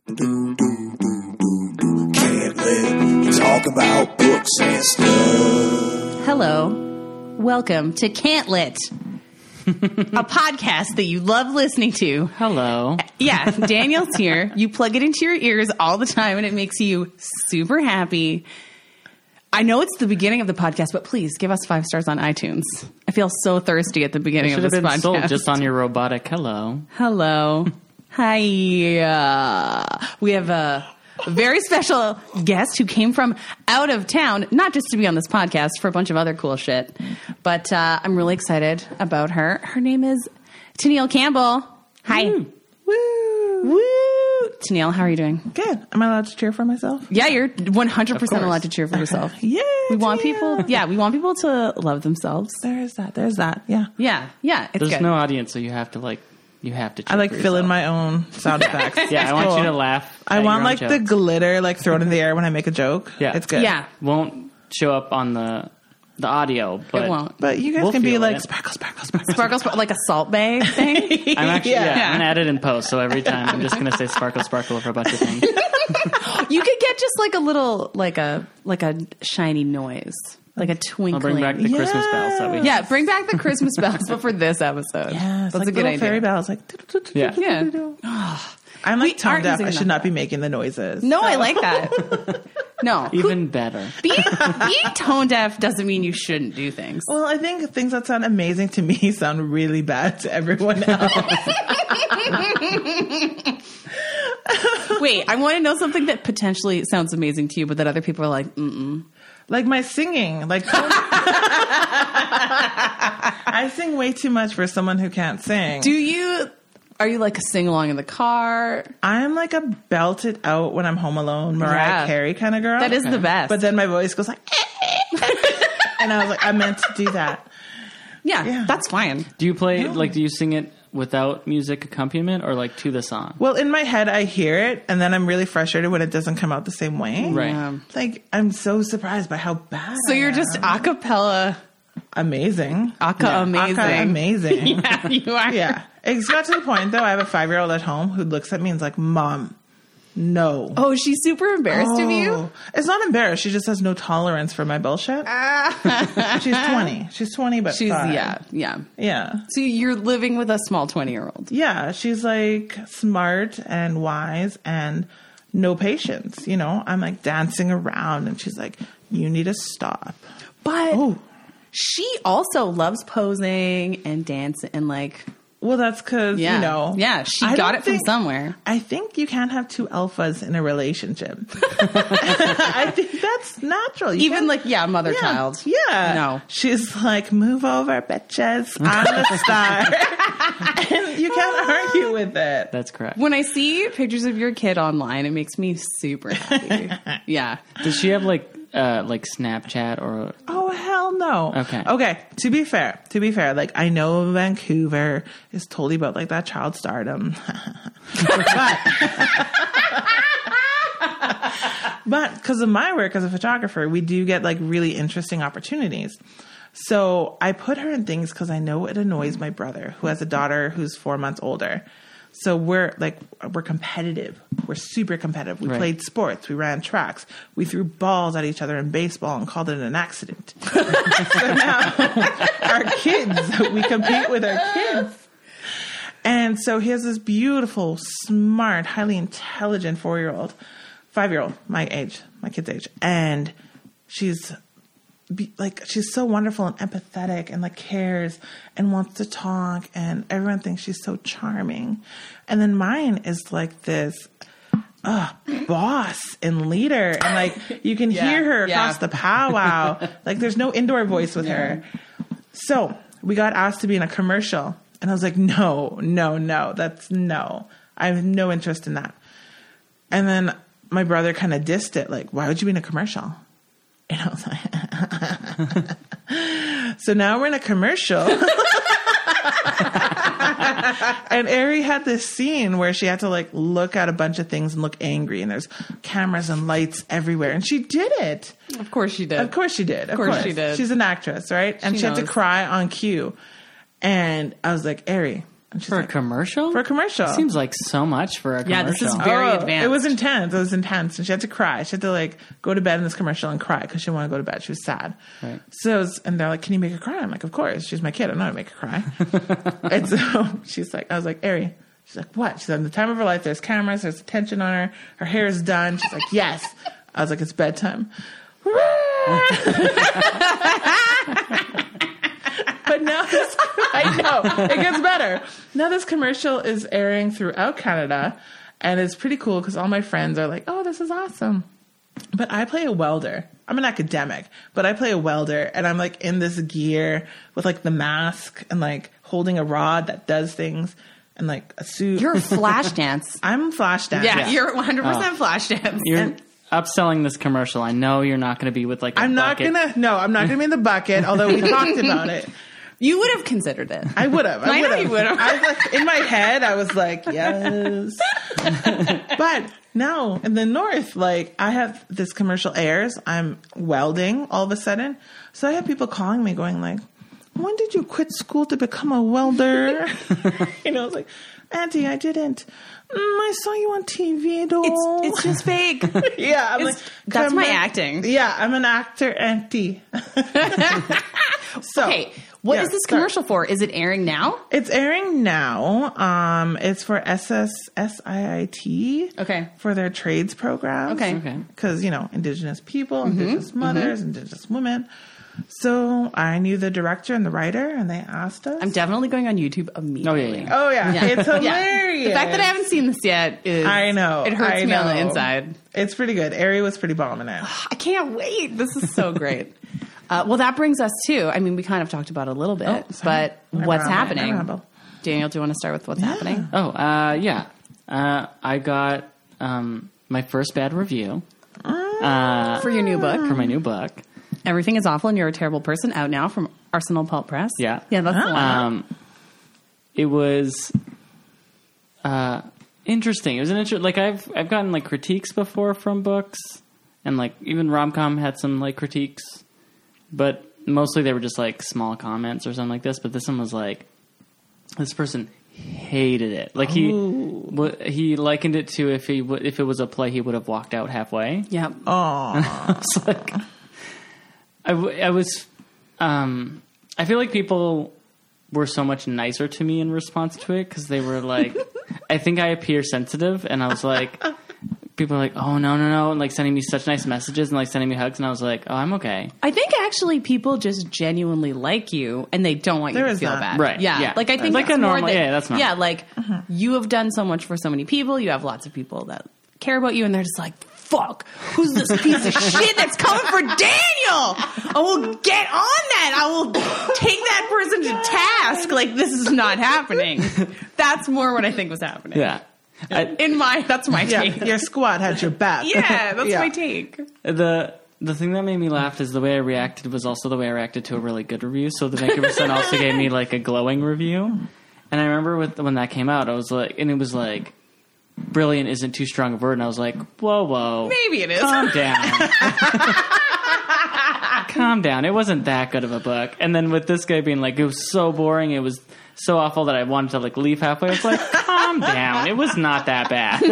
Can't let talk about books and stuff. Hello. Welcome to Can't Lit, a podcast that you love listening to. Hello. Yeah, Daniel's here. You plug it into your ears all the time and it makes you super happy. I know it's the beginning of the podcast, but please give us 5 stars on iTunes. I feel so thirsty at the beginning of this Should have podcast. been sold just on your robotic hello. Hello. Hi. We have a very special guest who came from out of town, not just to be on this podcast, for a bunch of other cool shit. But I'm really excited about her. Her name is Tennille Campbell. Hi. Woo! Woo! Tennille, how are you doing? Good. Am I allowed to cheer for myself? Yeah, you're 100% allowed to cheer for yourself. Yeah. We want people to love themselves. There's that. Yeah. Yeah, it's There's good. no audience, so you have to cheer I like for fill in yourself. my own sound effects. Yeah, I want Cool. you to laugh. I at want your own like the jokes. glitter like thrown in the air when I make a joke. Yeah. It's good. Yeah, Won't show up on the audio, but it won't. But you guys We'll can be feel like it. sparkle. Sparkles, like a Salt Bay thing. I'm actually Yeah. I'm gonna add it in post. So every time I'm just gonna say sparkle for a bunch of things. You could get just like a little, like a shiny noise, like a I'll twinkling. bring back the Christmas bells that we. Yeah, bring back the Christmas bells, but for this episode. Yes, that's like a good little idea. fairy bells. Like Yeah. Yeah. I'm like tone aren't deaf. using I should enough not be making the noises. No, I like that. No, Even better. being tone deaf doesn't mean you shouldn't do things. Well, I think things that sound amazing to me sound really bad to everyone else. Wait, I want to know something that potentially sounds amazing to you, but that other people are like, mm-mm. Like my singing. Like I sing way too much for someone who can't sing. Are you like a sing-along in the car? I'm like a belt it out when I'm home alone, Mariah Carey kind of girl. That is the best. But then my voice goes like, and I was like, I meant to do that. Yeah, that's fine. Do you play do you sing it without music accompaniment or like to the song? Well, in my head, I hear it, and then I'm really frustrated when it doesn't come out the same way. Right. Like, I'm so surprised by how bad So I you're am. just a cappella. Amazing. Amazing. Aka amazing. Yeah, you are. Yeah. It's got to the point, though, I have a 5-year-old at home who looks at me and is like, Mom, no. Oh, she's super embarrassed of you? It's not embarrassed. She just has no tolerance for my bullshit. She's 20. She's 20, but She's, 5. yeah. Yeah. So you're living with a small 20-year-old. Yeah. She's like smart and wise and no patience. You know, I'm like dancing around and she's like, you need to stop. But she also loves posing and dancing and like... Well, that's because, Yeah. you know. Yeah, she I got don't it from think- somewhere. I think you can't have 2 alphas in a relationship. I think that's natural. You Even can't- mother-child. Yeah. No. She's like, move over, bitches. I'm the star. And you can't argue with it. That's correct. When I see pictures of your kid online, it makes me super happy. Yeah. Does she have like Snapchat or? Oh, hell no. Okay. To be fair, like, I know Vancouver is totally about like that child stardom. But because of my work as a photographer, we do get like really interesting opportunities. So I put her in things because I know it annoys my brother, who has a daughter who's 4 months older. So we're competitive. We're super competitive. We played sports. We ran tracks. We threw balls at each other in baseball and called it an accident. So now our kids, we compete with our kids. And so he has this beautiful, smart, highly intelligent 5-year-old, my kid's age. And she's so wonderful and empathetic and like cares and wants to talk and everyone thinks she's so charming. And then mine is like this boss and leader and like you can hear her across the powwow. Like there's no indoor voice with her. So we got asked to be in a commercial and I was like, no, that's no. I have no interest in that. And then my brother kind of dissed it, like, why would you be in a commercial? And I was like, so now we're in a commercial. And Ari had this scene where she had to like look at a bunch of things and look angry and there's cameras and lights everywhere. And she did it. Of course she did. Of course she did. Of course she did. She's an actress, right? And she had to cry on cue. And I was like, Ari, And she's For a like, commercial? for a commercial. Seems like so much for a commercial. Yeah, this is very advanced. It was intense. It was intense. And she had to cry. She had to like go to bed in this commercial and cry because she didn't want to go to bed. She was sad. Right. So, and they're like, can you make her cry? I'm like, of course. She's my kid. I'm not going to make her cry. And so she's like, I was like, Ari. She's like, what? She's in the time of her life. There's cameras. There's attention on her. Her hair is done. She's like, yes. I was like, it's bedtime. But now this, I know, it gets better. Now this commercial is airing throughout Canada, and it's pretty cool because all my friends are like, oh, this is awesome. But I play a welder. I'm an academic, but I play a welder, and I'm like in this gear with like the mask and like holding a rod that does things and like a suit. You're Flashdance. I'm Flashdance. Yeah, you're 100% Flashdance. You're upselling this commercial. I know you're not going to be with like a I'm not bucket. I'm not gonna be in the bucket, although we talked about it. You would have considered it. I would have. I know you would have. I was like, in my head, I was like, yes. But no, in the north, like I have this commercial airs. I'm welding all of a sudden. So I have people calling me going like, when did you quit school to become a welder? You know, I was like, Auntie, I didn't. I saw you on TV, though. It's just fake. Yeah, I'm like, that's my on. acting. Yeah, I'm an actor, Auntie. So, Okay, what yeah, is this sorry. commercial for? Is it airing now? It's airing now. It's for SSIT. Okay. For their trades program. Okay. Because, you know, Indigenous people, Indigenous mothers, Indigenous women. So I knew the director and the writer, and they asked us. I'm definitely going on YouTube immediately. Oh, yeah. Oh, yeah. It's hilarious. The fact that I haven't seen this yet is... I know. It hurts I me on the know. inside. It's pretty good. Ari was pretty bombing it. I can't wait. This is so great. Well, that brings us to... I mean, we kind of talked about it a little bit, but what's happening? Daniel, do you want to start with what's happening? Oh, yeah. I got my first bad review For your new book. for my new book. Everything is Awful and You're a Terrible Person, out now from Arsenal Pulp Press. Yeah. Yeah, that's the one. It was interesting. It was an like I've gotten like critiques before from books, and like even Rom-Com had some like critiques, but mostly they were just like small comments or something like this. But this one was like, this person hated it. Like he likened it to if it was a play, he would have walked out halfway. Yeah. Oh. It's like I feel like people were so much nicer to me in response to it because they were like, I think I appear sensitive, and I was like, people are like, oh no, and like sending me such nice messages and like sending me hugs, and I was like, oh, I'm okay. I think actually people just genuinely like you and they don't want you There to is feel that. bad. Right, Yeah. yeah. Like I think Like it's a more normal- that, yeah, that's normal. Yeah, like you have done so much for so many people. You have lots of people that care about you and they're just like, fuck, who's this piece of shit that's coming for Daniel? I will get on that. I will take that person to task. Like this is not happening. That's more what I think was happening. Yeah. That's my Yeah, take. your squad had your back. Yeah, that's Yeah. my take. The thing that made me laugh is the way I reacted was also the way I reacted to a really good review. So the Vancouver Sun also gave me like a glowing review, and I remember when that came out, I was like, and it was like, brilliant isn't too strong a word, and I was like, whoa, Maybe it is. calm down. Calm down. It wasn't that good of a book. And then with this guy being like, it was so boring, it was so awful that I wanted to like leave halfway. I was like, calm down. It was not that bad.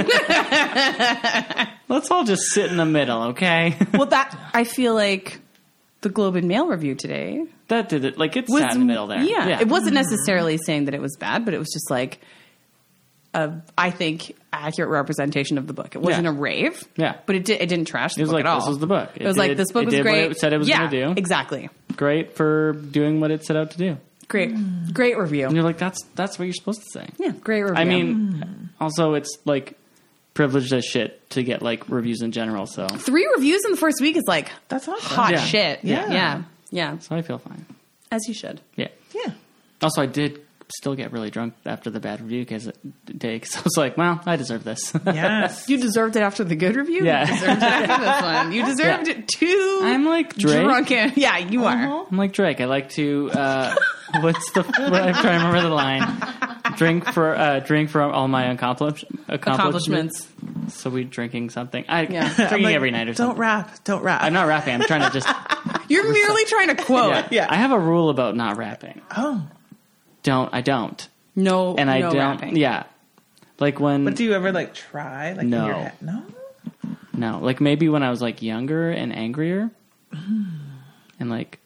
Let's all just sit in the middle, okay? Well, that I feel like the Globe and Mail review today That did it. Like, it sat in the middle there. Yeah, it wasn't necessarily saying that it was bad, but it was just like I think accurate representation of the book. It wasn't Yeah. a rave. Yeah. But it didn't trash the It was book like, at all. this was the book. It was like, this book was did great. what it said it was going to do. Exactly. Great for doing what it set out to do. Great review. And you're like, that's what you're supposed to say. Yeah, great review. I mean, also it's like privileged as shit to get like reviews in general. So 3 reviews in the first week is like That's awesome. hot Yeah. shit. Yeah. Yeah. I feel fine. As you should. Yeah. Yeah. Also, I did still get really drunk after the bad review because I was like, well, I deserve this. Yes. You deserved it after the good review. Yeah. You deserved it after this one. You deserved Yeah. it too. I'm like Drake. Drunken. Yeah, you are. I'm like Drake. I like to. I'm trying to remember the line. Drink for all my accomplishments. So we drinking something. Yeah. Drinking Like, every night or Don't something. rap. Don't rap. I'm not rapping. I'm trying to just. You're merely trying to quote. Yeah. Yeah. I have a rule about not rapping. Oh. I don't. No, and I no don't. rapping. Yeah, like when But do you ever like try like No. in your head? No. no, like maybe when I was like younger and angrier, and like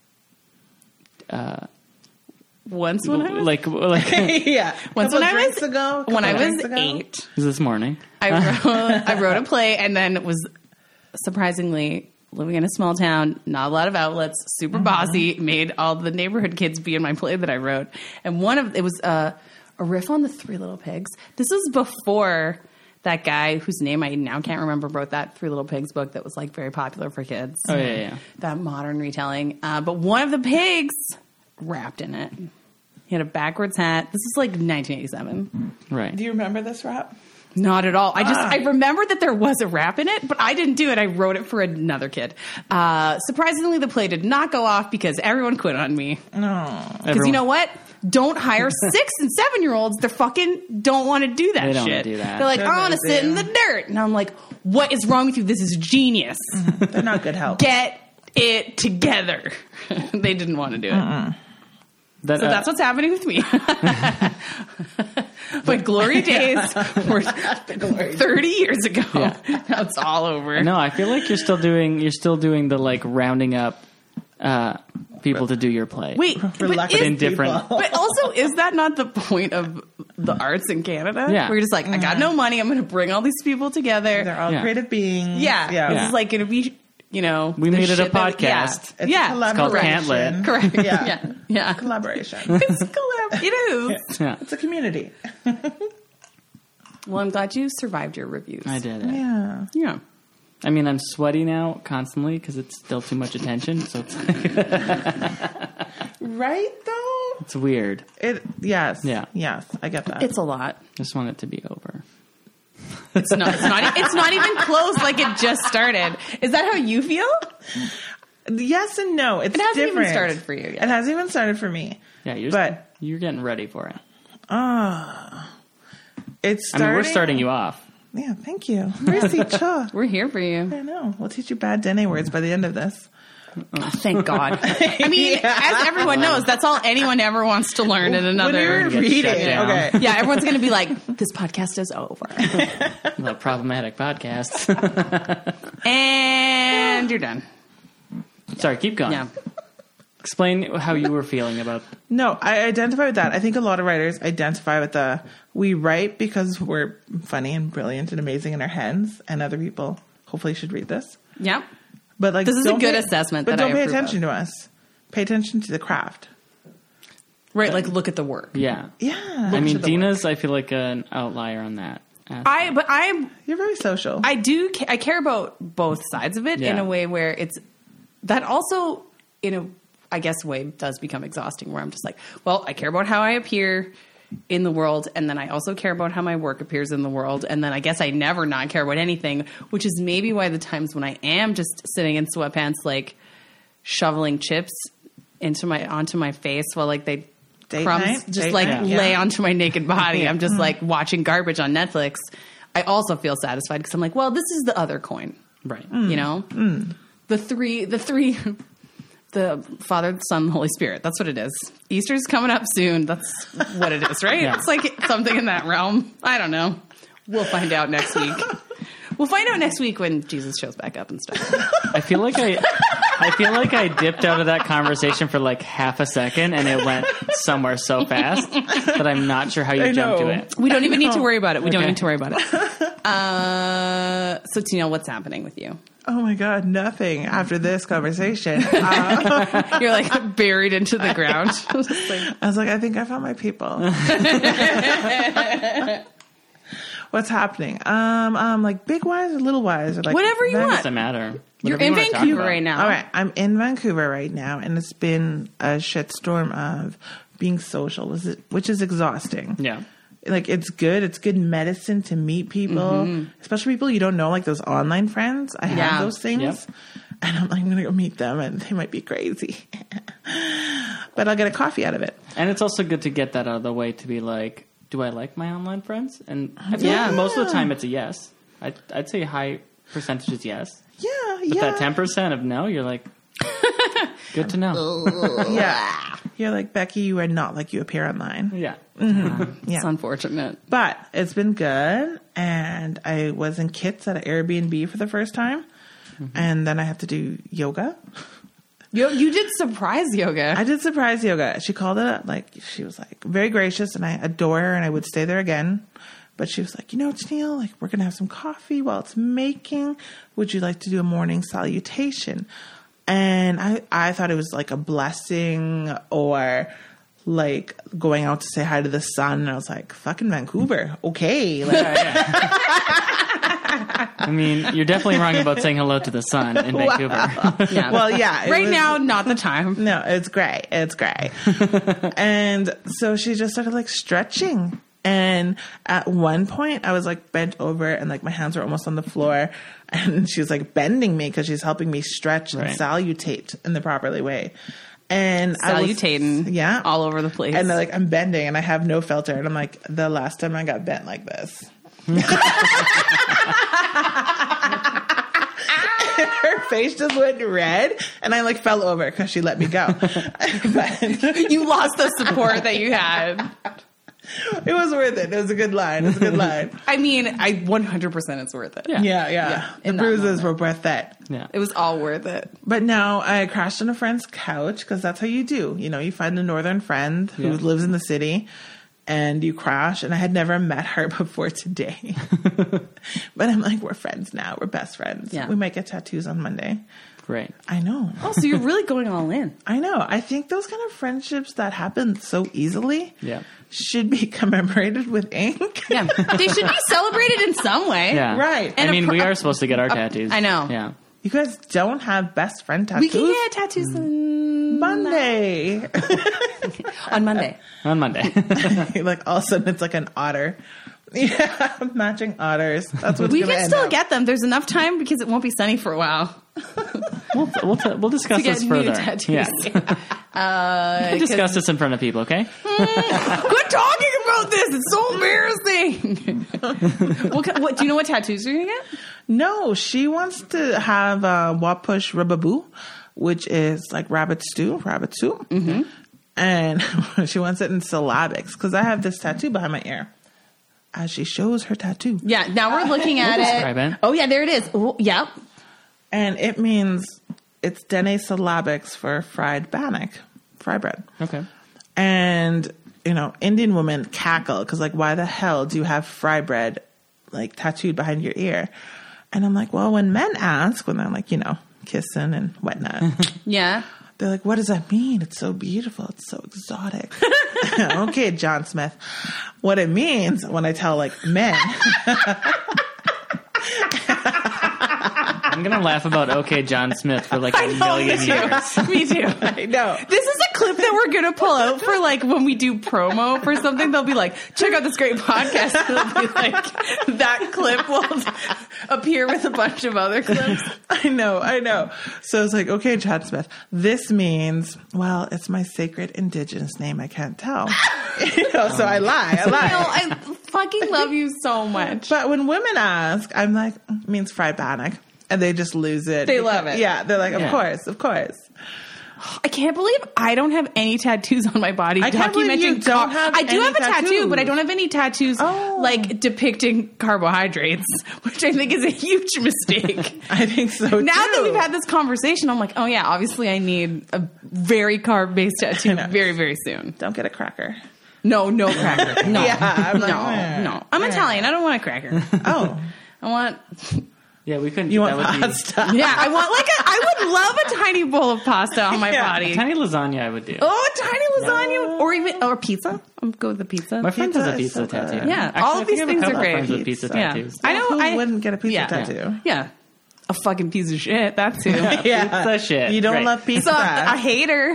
Once when I was like Yeah. Once when I was when I was drinks ago. 8, this morning. I wrote a play and then was surprisingly living in a small town, not a lot of outlets, super bossy, made all the neighborhood kids be in my play that I wrote. And it was a riff on the Three Little Pigs. This was before that guy whose name I now can't remember wrote that Three Little Pigs book that was like very popular for kids. Oh yeah. That modern retelling. But one of the pigs rapped in it. He had a backwards hat. This is like 1987. Right. Do you remember this rap? Not at all. I remembered that there was a rap in it, but I didn't do it. I wrote it for another kid. Surprisingly, the play did not go off because everyone quit on me. No. Because you know what? Don't hire 6 and 7-year-olds. They're fucking don't want to do that They don't shit. wanna do that. They're like, They're I want to lazy. sit in the dirt. And I'm like, what is wrong with you? This is genius. They're not good help. Get it together. They didn't want to do it. So that's what's happening with me. My glory days were 30 years ago. Yeah. Now it's all over. No, I feel like you're still doing the like rounding up people to do your play. Wait, but, Reluctant in different- people. but also, is that not the point of the arts in Canada? Yeah. Where you're just like, I got no money. I'm going to bring all these people together. They're all Yeah. creative beings. Yeah. Yeah. This is like going to be, We the made it a shit that- podcast. It's Yeah. a Yeah. It's called collaboration. Can't Lit. Correct. Yeah. Yeah. Collaboration. It's collab. It is. Yeah, It's a community. Well, I'm glad you survived your reviews. I did it. Yeah. Yeah. I mean, I'm sweaty now constantly because it's still too much attention. So Right though? it's weird. Yes. Yeah. Yes. I get that. It's a lot. Just want it to be over. It's not. It's not even close. Like it just started. Is that how you feel? yes and no. It's It hasn't even different. started for you yet. It hasn't even started for me. Yeah, you're getting ready for it. It's I starting. mean, we're starting you off. Yeah, thank you. Mercy, cha. We're here for you. I know. We'll teach you bad Dene words by the end of this. Thank God. I mean, as everyone knows, that's all anyone ever wants to learn in another. When you're get reading, shut down. okay. Yeah, everyone's going to be like, this podcast is over. The problematic podcast. And you're done. Sorry, keep going. Yeah. Explain how you were feeling about. No, I identify with that. I think a lot of writers identify with we write because we're funny and brilliant and amazing in our heads, and other people hopefully should read this. Yeah. But like, This is a don't good pay- assessment But that I don't pay approve attention to us. Pay attention to the craft. Right, like look at the work. Yeah. Yeah. I mean, Dina's, I feel like an outlier on that. You're very social. I care about both sides of it in Yeah. a way where it's that also in a I guess way does become exhausting where I'm just like, well, I care about how I appear in the world, and then I also care about how my work appears in the world, and then I guess I never not care about anything, which is maybe why the times when I am just sitting in sweatpants like shoveling chips onto my face while like they Date crumbs night? just Date like night? lay Yeah. onto my naked body. I'm just like watching garbage on Netflix. I also feel satisfied because I'm like, well, this is the other coin, Right. you know, the three, the Father, the Son, the Holy Spirit. That's what it is. Easter's coming up soon. That's what it is, right? Yeah. It's like something in that realm. I don't know. We'll find out next week. We'll find out next week when Jesus shows back up and stuff. I feel like I dipped out of that conversation for like half a second, and it went somewhere so fast that I'm not sure how you jumped to know. it. We don't even need to worry about it. We don't Okay. need to worry about it. So, Tina, what's happening with you? Oh my God, nothing after this conversation. You're like buried into the ground. I was like, I think I found my people. What's happening? Like big wise or little wise or like Whatever you want. Doesn't matter. You're Whatever in you wanna talk Vancouver about. right now. All right, I'm in Vancouver right now, and it's been a shitstorm of being social, which is exhausting. Yeah. Like it's good medicine to meet people, especially people you don't know, like those online friends. I Yeah. have those things, Yep. and I'm like, I'm gonna go meet them, and they might be crazy, but I'll get a coffee out of it. And it's also good to get that out of the way to be like, do I like my online friends? And I feel Yeah. like most of the time it's a yes. I'd say high percentage is yes. Yeah, But yeah. that 10% of no, you're like, Good to know. Yeah. You're like, Becky, you are not like you appear online. Yeah. Yeah. It's unfortunate. But it's been good. And I was in Kits at an Airbnb for the first time. And then I had to do yoga. You did surprise yoga. I did surprise yoga. She called it she was like very gracious, and I adore her, and I would stay there again. But she was like, Tennille, like, we're going to have some coffee while it's making. Would you like to do a morning salutation? And I thought it was like a blessing or like going out to say hi to the sun. And I was like, fucking Vancouver. Okay. Like, I mean, you're definitely wrong about saying hello to the sun in Vancouver. Yeah. well, yeah. Right now, not the time. No, it's great. It's great. And so she just started like stretching. And at one point I was like bent over and like my hands were almost on the floor, and she was like bending me because she's helping me stretch and salutate in the properly way. And salutating, yeah, all over the place. And they're like, I'm bending and I have no filter. And I'm like, the last time I got bent like this. Her face just went red, and I like fell over because she let me go. But you lost the support that you had. it was worth it. It was a good line. It was a good line. I mean, 100% it's worth it. Yeah. The bruises were worth it. Yeah. It was all worth it. But now I crashed on a friend's couch because that's how you do. You find a northern friend who lives in the city, and you crash. And I had never met her before today. But I'm like, we're friends now. We're best friends. Yeah. We might get tattoos on Monday. Great. I know. Oh, so you're really going all in. I know. I think those kind of friendships that happen so easily should be commemorated with ink. Yeah. They should be celebrated in some way. Yeah. Right. I mean, we are supposed to get our tattoos. I know. Yeah. You guys don't have best friend tattoos? We can get tattoos on Monday. on Monday. On Monday. Like all of a sudden it's like an otter. Yeah, matching otters. That's what's We gonna can end still up. get them. There's enough time because it won't be sunny for a while. We'll discuss To get this new further. tattoos. Yeah. We'll discuss this in front of people, okay? Quit talking about this. It's so embarrassing. what do you know what tattoos you're going to get? No, she wants to have Wapush Rababoo, which is like rabbit soup. Mm-hmm. And she wants it in syllabics because I have this tattoo behind my ear. As she shows her tattoo. Yeah, now we're looking at it. Oh, yeah, there it is. Oh, yep. And it means it's Dene syllabics for fried bannock, fry bread. Okay. And, Indian women cackle because, like, why the hell do you have fry bread, like, tattooed behind your ear? And I'm like, well, when men ask, when they're, like, kissing and whatnot. Yeah. They're like, what does that mean? It's so beautiful. It's so exotic. Okay, John Smith. What it means when I tell, like, men. I'm going to laugh about OK John Smith for like a million years. Me too. I know. This is a clip that we're going to pull out for like when we do promo for something. They'll be like, check out this great podcast. It'll be like, that clip will appear with a bunch of other clips. I know. So it's like, okay, John Smith, this means, well, it's my sacred indigenous name. I can't tell. So I lie. I fucking love you so much. But when women ask, I'm like, it means fried bannock. And they just lose it. They love it. Yeah. They're like, of course. I can't believe I don't have any tattoos on my body. I can't believe you don't have I do any have a tattoo, tattoos. but I don't have any tattoos like depicting carbohydrates, which I think is a huge mistake. I think so too. Now that we've had this conversation, I'm like, oh yeah, obviously I need a very carb-based tattoo very, very soon. Don't get a cracker. No cracker. No. Yeah, I'm like, no. I'm Italian. I don't want a cracker. Oh. I want... Yeah, we couldn't. You want that would be- pasta? Yeah, I would love a tiny bowl of pasta on my body. A tiny lasagna I would do. Oh, a tiny lasagna, or pizza. I'm good with the pizza. My friend has a Pizza is pizza so good. tattoo. Yeah, Actually, all I of think these I have a things are couple of great. friends with pizza Yeah. tattoos. I know. Who wouldn't get a pizza tattoo? Yeah, a fucking piece of shit. That too. Yeah. Pizza shit. You don't Right. love pizza. So a hater.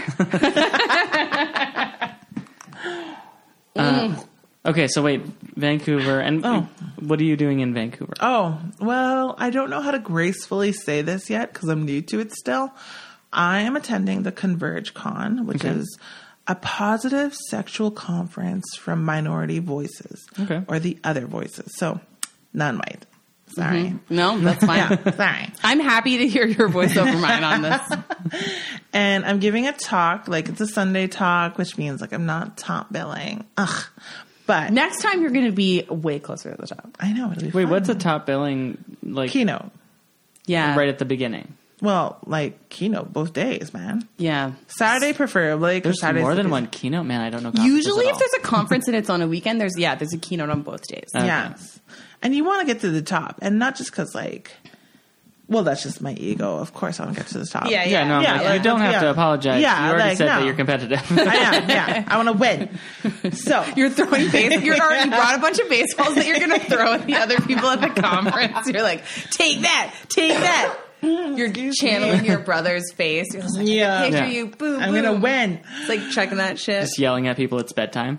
Okay, so wait, Vancouver, and what are you doing in Vancouver? Oh, well, I don't know how to gracefully say this yet because I'm new to it still. I am attending the Converge Con, which is a positive sexual conference from minority voices or the other voices. So non-white. Sorry. No, that's fine. Sorry. I'm happy to hear your voice over mine on this. And I'm giving a talk, like it's a Sunday talk, which means like I'm not top billing. Ugh. But Next time you're going to be way closer to the top. I know it'll be Wait, fun. what's a top billing like Keynote? Yeah. right at the beginning? Well, like keynote both days, man. Yeah. Saturday preferably. 'Cause There's Saturday's more than the one keynote, man. I don't know. conferences Usually at if all. there's a conference and it's on a weekend, there's a keynote on both days. Okay. Yes. And you want to get to the top. And not just because, like, well, that's just my ego. Of course I want to get to the top. Yeah, Yeah, no, Yeah, like, like, you don't have yeah. to apologize. Yeah, you already like, said no. that you're competitive. I am, yeah. I want to win. So, You're throwing you already brought a bunch of baseballs that you're going to throw at the other people at the conference. You're like, take that, take that. You're channeling your brother's face. You're just like, Yeah. I can picture Yeah. you, boom, I'm going to boom. win. It's like checking that shit. Just yelling at people. It's bedtime.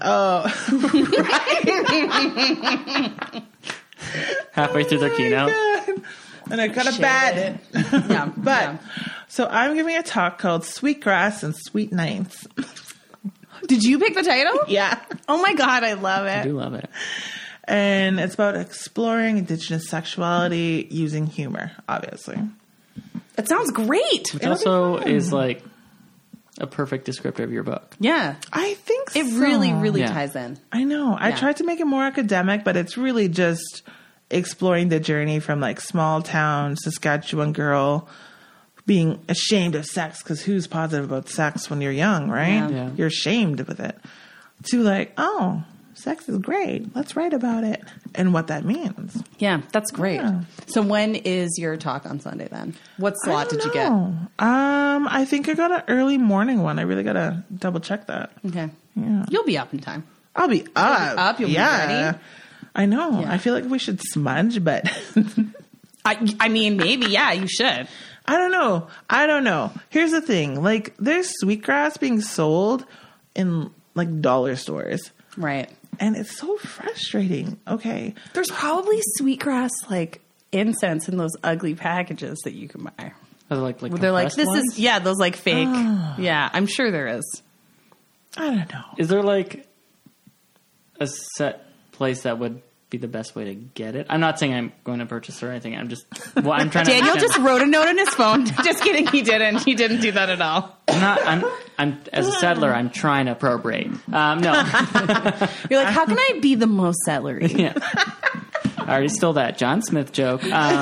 Halfway through their keynote. And I got a bad. Yeah, But, yeah. so I'm giving a talk called Sweetgrass and Sweet Ninths. Did you pick the title? Yeah. Oh my god, I love I it. do love it. And it's about exploring Indigenous sexuality using humor, obviously. It sounds great. Which also is like a perfect descriptor of your book. Yeah. I think It so. really, really Yeah. ties in. I know. I Yeah. tried to make it more academic, but it's really just exploring the journey from like small town Saskatchewan girl being ashamed of sex, because who's positive about sex when you're young, right? Yeah. Yeah. You're ashamed with it. To like, oh, sex is great. Let's write about it and what that means. Yeah, that's great. Yeah. So when is your talk on Sunday then? What slot did you get? I think I got an early morning one. I really gotta double check that. Okay. Yeah. You'll be up in time. I'll be up. You'll be ready. I know. Yeah. I feel like we should smudge, but I mean, maybe, yeah, you should. I don't know. Here's the thing. Like, there's sweetgrass being sold in like dollar stores. Right. And it's so frustrating. Okay. There's probably sweetgrass, like, incense in those ugly packages that you can buy. Are they like They're like, compressed this ones? is, yeah, those, like, fake. Yeah, I'm sure there is. I don't know. Is there like a set place that would be the best way to get it? I'm not saying I'm going to purchase or anything. I'm just, well, I'm trying to. Daniel understand. just wrote a note on his phone. Just kidding, he didn't. He didn't do that at all. I'm as a settler, I'm trying to appropriate. No, You're like, how can I be the most celery? yeah. I already stole that John Smith joke.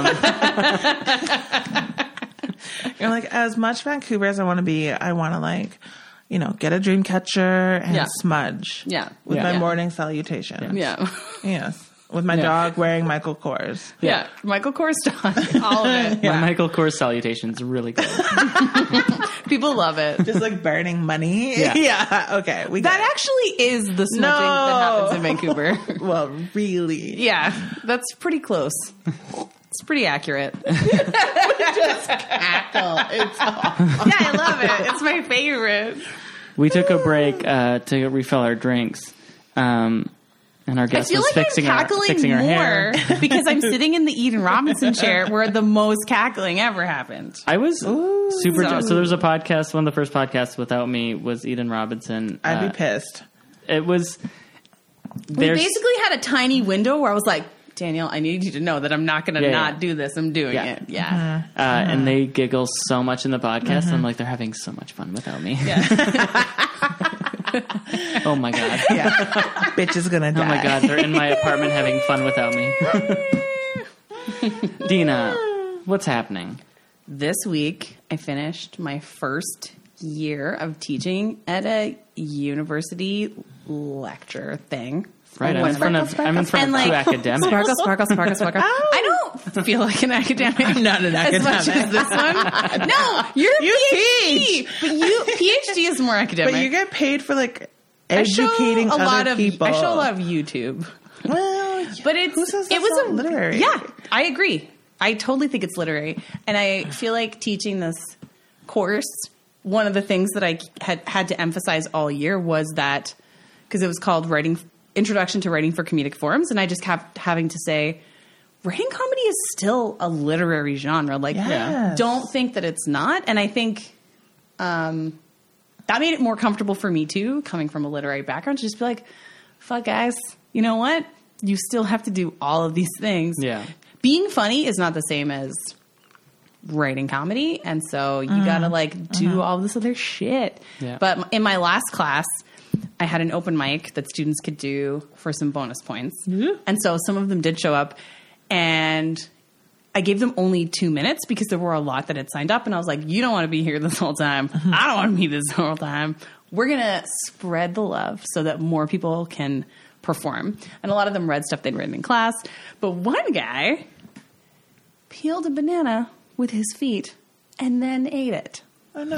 You're like, as much Vancouver as I want to be, I want to like, you know, get a dream catcher and Yeah. smudge. Yeah. With Yeah. my Yeah. morning salutation. Yeah. Yes. With my Yeah. dog wearing Michael Kors. Yeah. Michael Kors dog. All of it. My Michael Kors salutation is really good. People love it. Just like burning money. Yeah. Yeah. Okay. We That got actually is the smudging No. that happens in Vancouver. it. Well, really. Yeah, that's pretty close. It's pretty accurate. Cackle. It's Yeah, I love it. It's my favorite. We took a break to refill our drinks, and our I guest feel was like fixing I'm our cackling hair. more because I'm sitting in the Eden Robinson chair where the most cackling ever happened. I was super. So- So there's a podcast. One of the first podcasts without me was Eden Robinson. I'd be pissed. It was. We There's basically had a tiny window where I was like, Daniel, I need you to know that I'm not going to Yeah, not yeah. do this. I'm doing Yeah. it. Yeah. and they giggle so much in the podcast. I'm like, they're having so much fun without me. Oh my god. Yeah. Bitch is gonna die. Oh my god, they're in my apartment having fun without me. Dina, what's happening? This week, I finished my first year of teaching at a university lecture thing. Right, I'm in front of And two like, academics. Sparkle. I don't feel like an academic. I'm not an as much academic. as this one. No, you're a You PhD. But PhD is more academic. But you get paid for like I show educating a lot other of people. I show a lot of YouTube. Well, But it's who says it that's was not a literary? Yeah, I agree. I totally think it's literary, and I feel like teaching this course. One of the things that I had to emphasize all year was that because it was called Introduction to Writing for Comedic Forms, and I just kept having to say, writing comedy is still a literary genre. Like, Yes. don't think that it's not. And I think that made it more comfortable for me too, coming from a literary background, to just be like, fuck guys, you know what? You still have to do all of these things. Yeah. being funny is not the same as writing comedy. And so you gotta like do all this other shit. Yeah. But in my last class, I had an open mic that students could do for some bonus points. And so some of them did show up, and I gave them only 2 minutes because there were a lot that had signed up. And I was like, you don't want to be here this whole time. I don't want to be this whole time. We're going to spread the love so that more people can perform. And a lot of them read stuff they'd written in class. But one guy peeled a banana with his feet and then ate it. Oh, no.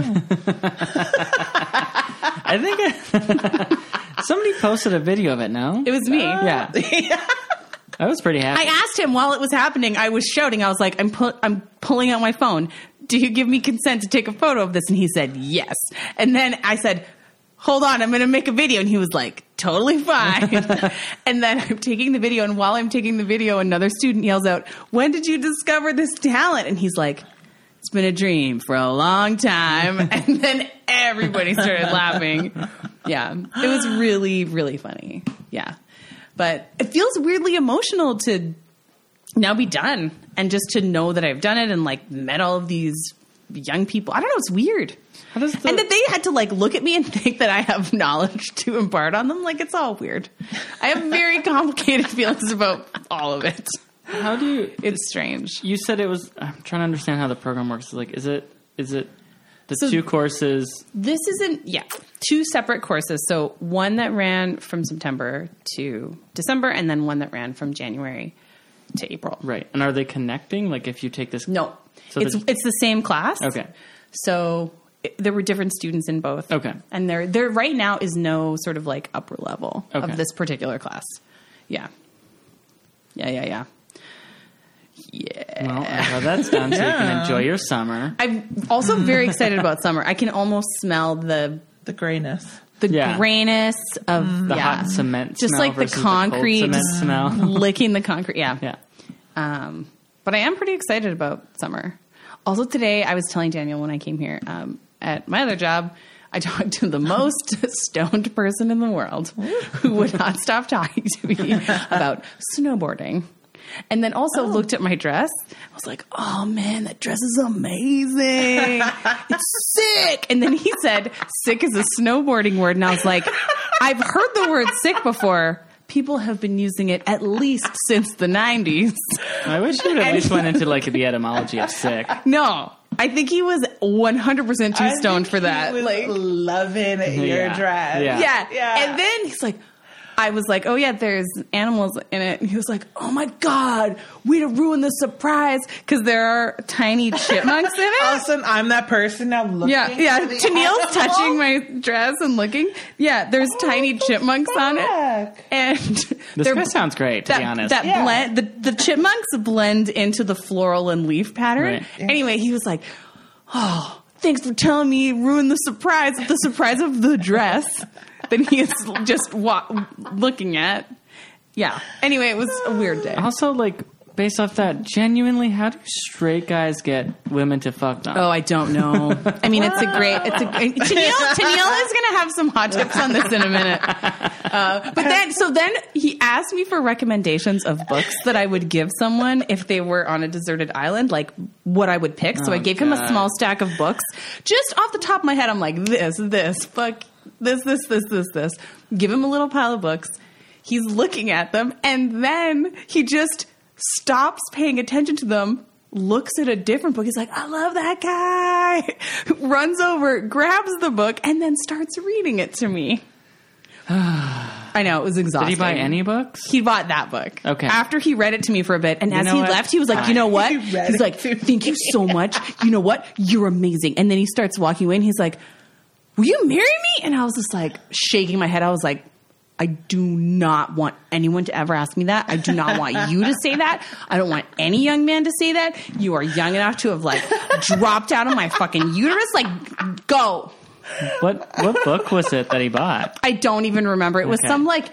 I think somebody posted a video of it, no? It was me. Yeah. I was pretty happy. I asked him while it was happening. I was shouting. I was like, I'm pulling out my phone. Do you give me consent to take a photo of this? And he said, yes. And then I said, hold on, I'm going to make a video. And he was like, totally fine. And then I'm taking the video. And while I'm taking the video, another student yells out, when did you discover this talent? And he's like, it's been a dream for a long time. And then everybody started laughing. Yeah. It was really, really funny. Yeah. But it feels weirdly emotional to now be done and just to know that I've done it and like met all of these young people. I don't know. It's weird. How does And that they had to like look at me and think that I have knowledge to impart on them. Like, it's all weird. I have very complicated feelings about all of it. How do you? It's strange. You said it was. I'm trying to understand how the program works. Like, is it the two courses? This isn't, two separate courses. So one that ran from September to December, and then one that ran from January to April. Right. And are they connecting? Like, if you take this, No, So it's the same class. Okay. So there were different students in both. Okay. And there right now is no sort of like upper level Okay. of this particular class. Yeah. Yeah. Well, how that's done, so you can enjoy your summer. I'm also very excited about summer. I can almost smell the grayness. grayness of The hot cement, just smell like the versus concrete cold cement smell. licking the concrete. Yeah. Yeah. But I am pretty excited about summer. Also today, I was telling Daniel when I came here at my other job, I talked to the most stoned person in the world who would not stop talking to me about snowboarding. And then also looked at my dress. I was like, oh man, that dress is amazing. It's sick. And then he said, sick is a snowboarding word. And I was like, I've heard the word sick before. People have been using it at least since the 90s. I wish you would at least went into like the etymology of sick. No, I think he was 100% too stoned for that. He was loving your dress. Yeah. And then he's like, I was like, oh yeah, there's animals in it. And he was like, oh my God, way to ruin the surprise. Because there are tiny chipmunks in it. All of a sudden, I'm that person now looking. Yeah. Tennille's touching my dress and looking. Yeah, there's tiny chipmunks on it. And This guy sounds great, to be honest. Blend, the chipmunks blend into the floral and leaf pattern. Right. Anyway, he was like, oh, thanks for telling me you ruined the surprise of the dress. Then he is just looking at. Yeah. Anyway, it was a weird day. Also, like, based off that, genuinely, how do straight guys get women to fuck them? Oh, I don't know. I mean, Tennille is going to have some hot tips on this in a minute. But then he asked me for recommendations of books that I would give someone if they were on a deserted island, like what I would pick. So I gave him a small stack of books. Just off the top of my head, I'm like, this, fuck, this. Give him a little pile of books. He's looking at them, and then he just stops paying attention to them, looks at a different book. He's like, I love that guy. Runs over, grabs the book, and then starts reading it to me. I know, it was exhausting. Did he buy any books? He bought that book. Okay. After he read it to me for a bit, and as he left, he was like, you know what? He's like, thank you so much. You know what? You're amazing. And then he starts walking away, and he's like, will you marry me? And I was just like shaking my head. I was like, I do not want anyone to ever ask me that. I do not want you to say that. I don't want any young man to say that. You are young enough to have like dropped out of my fucking uterus. Like, go. What book was it that he bought? I don't even remember. It was some like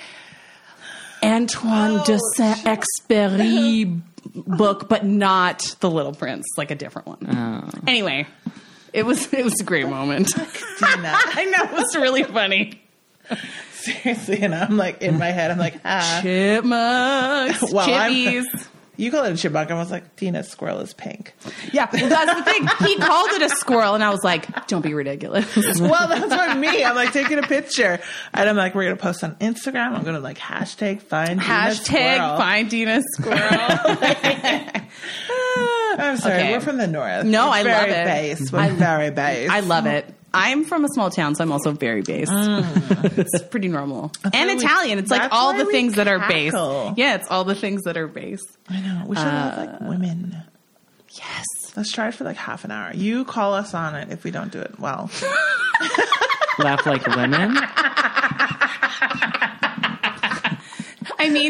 Antoine de Saint-Exupéry book, but not The Little Prince, like a different one. Oh. Anyway, it was a great moment. I know, it was really funny. Seriously, and I'm like, in my head, I'm like, Chipmunks, chippies. You call it a chipmunk. I was like, Tina's squirrel is pink. Yeah, well, that's the thing. He called it a squirrel, and I was like, don't be ridiculous. Well, that's what me. I'm like taking a picture, and I'm like, we're gonna post on Instagram. I'm gonna like hashtag find Tina's squirrel. Find Tina's squirrel. I'm sorry, Okay. we're from the north. No, We're I love it. Base. We're very base. I love it. I'm from a small town, so I'm also very base. It's pretty normal. And why we- Italian. It's like that's all why the we things that are base. cackle. Yeah, it's all the things that are base. I know. We should have like women. Yes. Let's try it for like half an hour. You call us on it if we don't do it well. Laugh like women. I mean,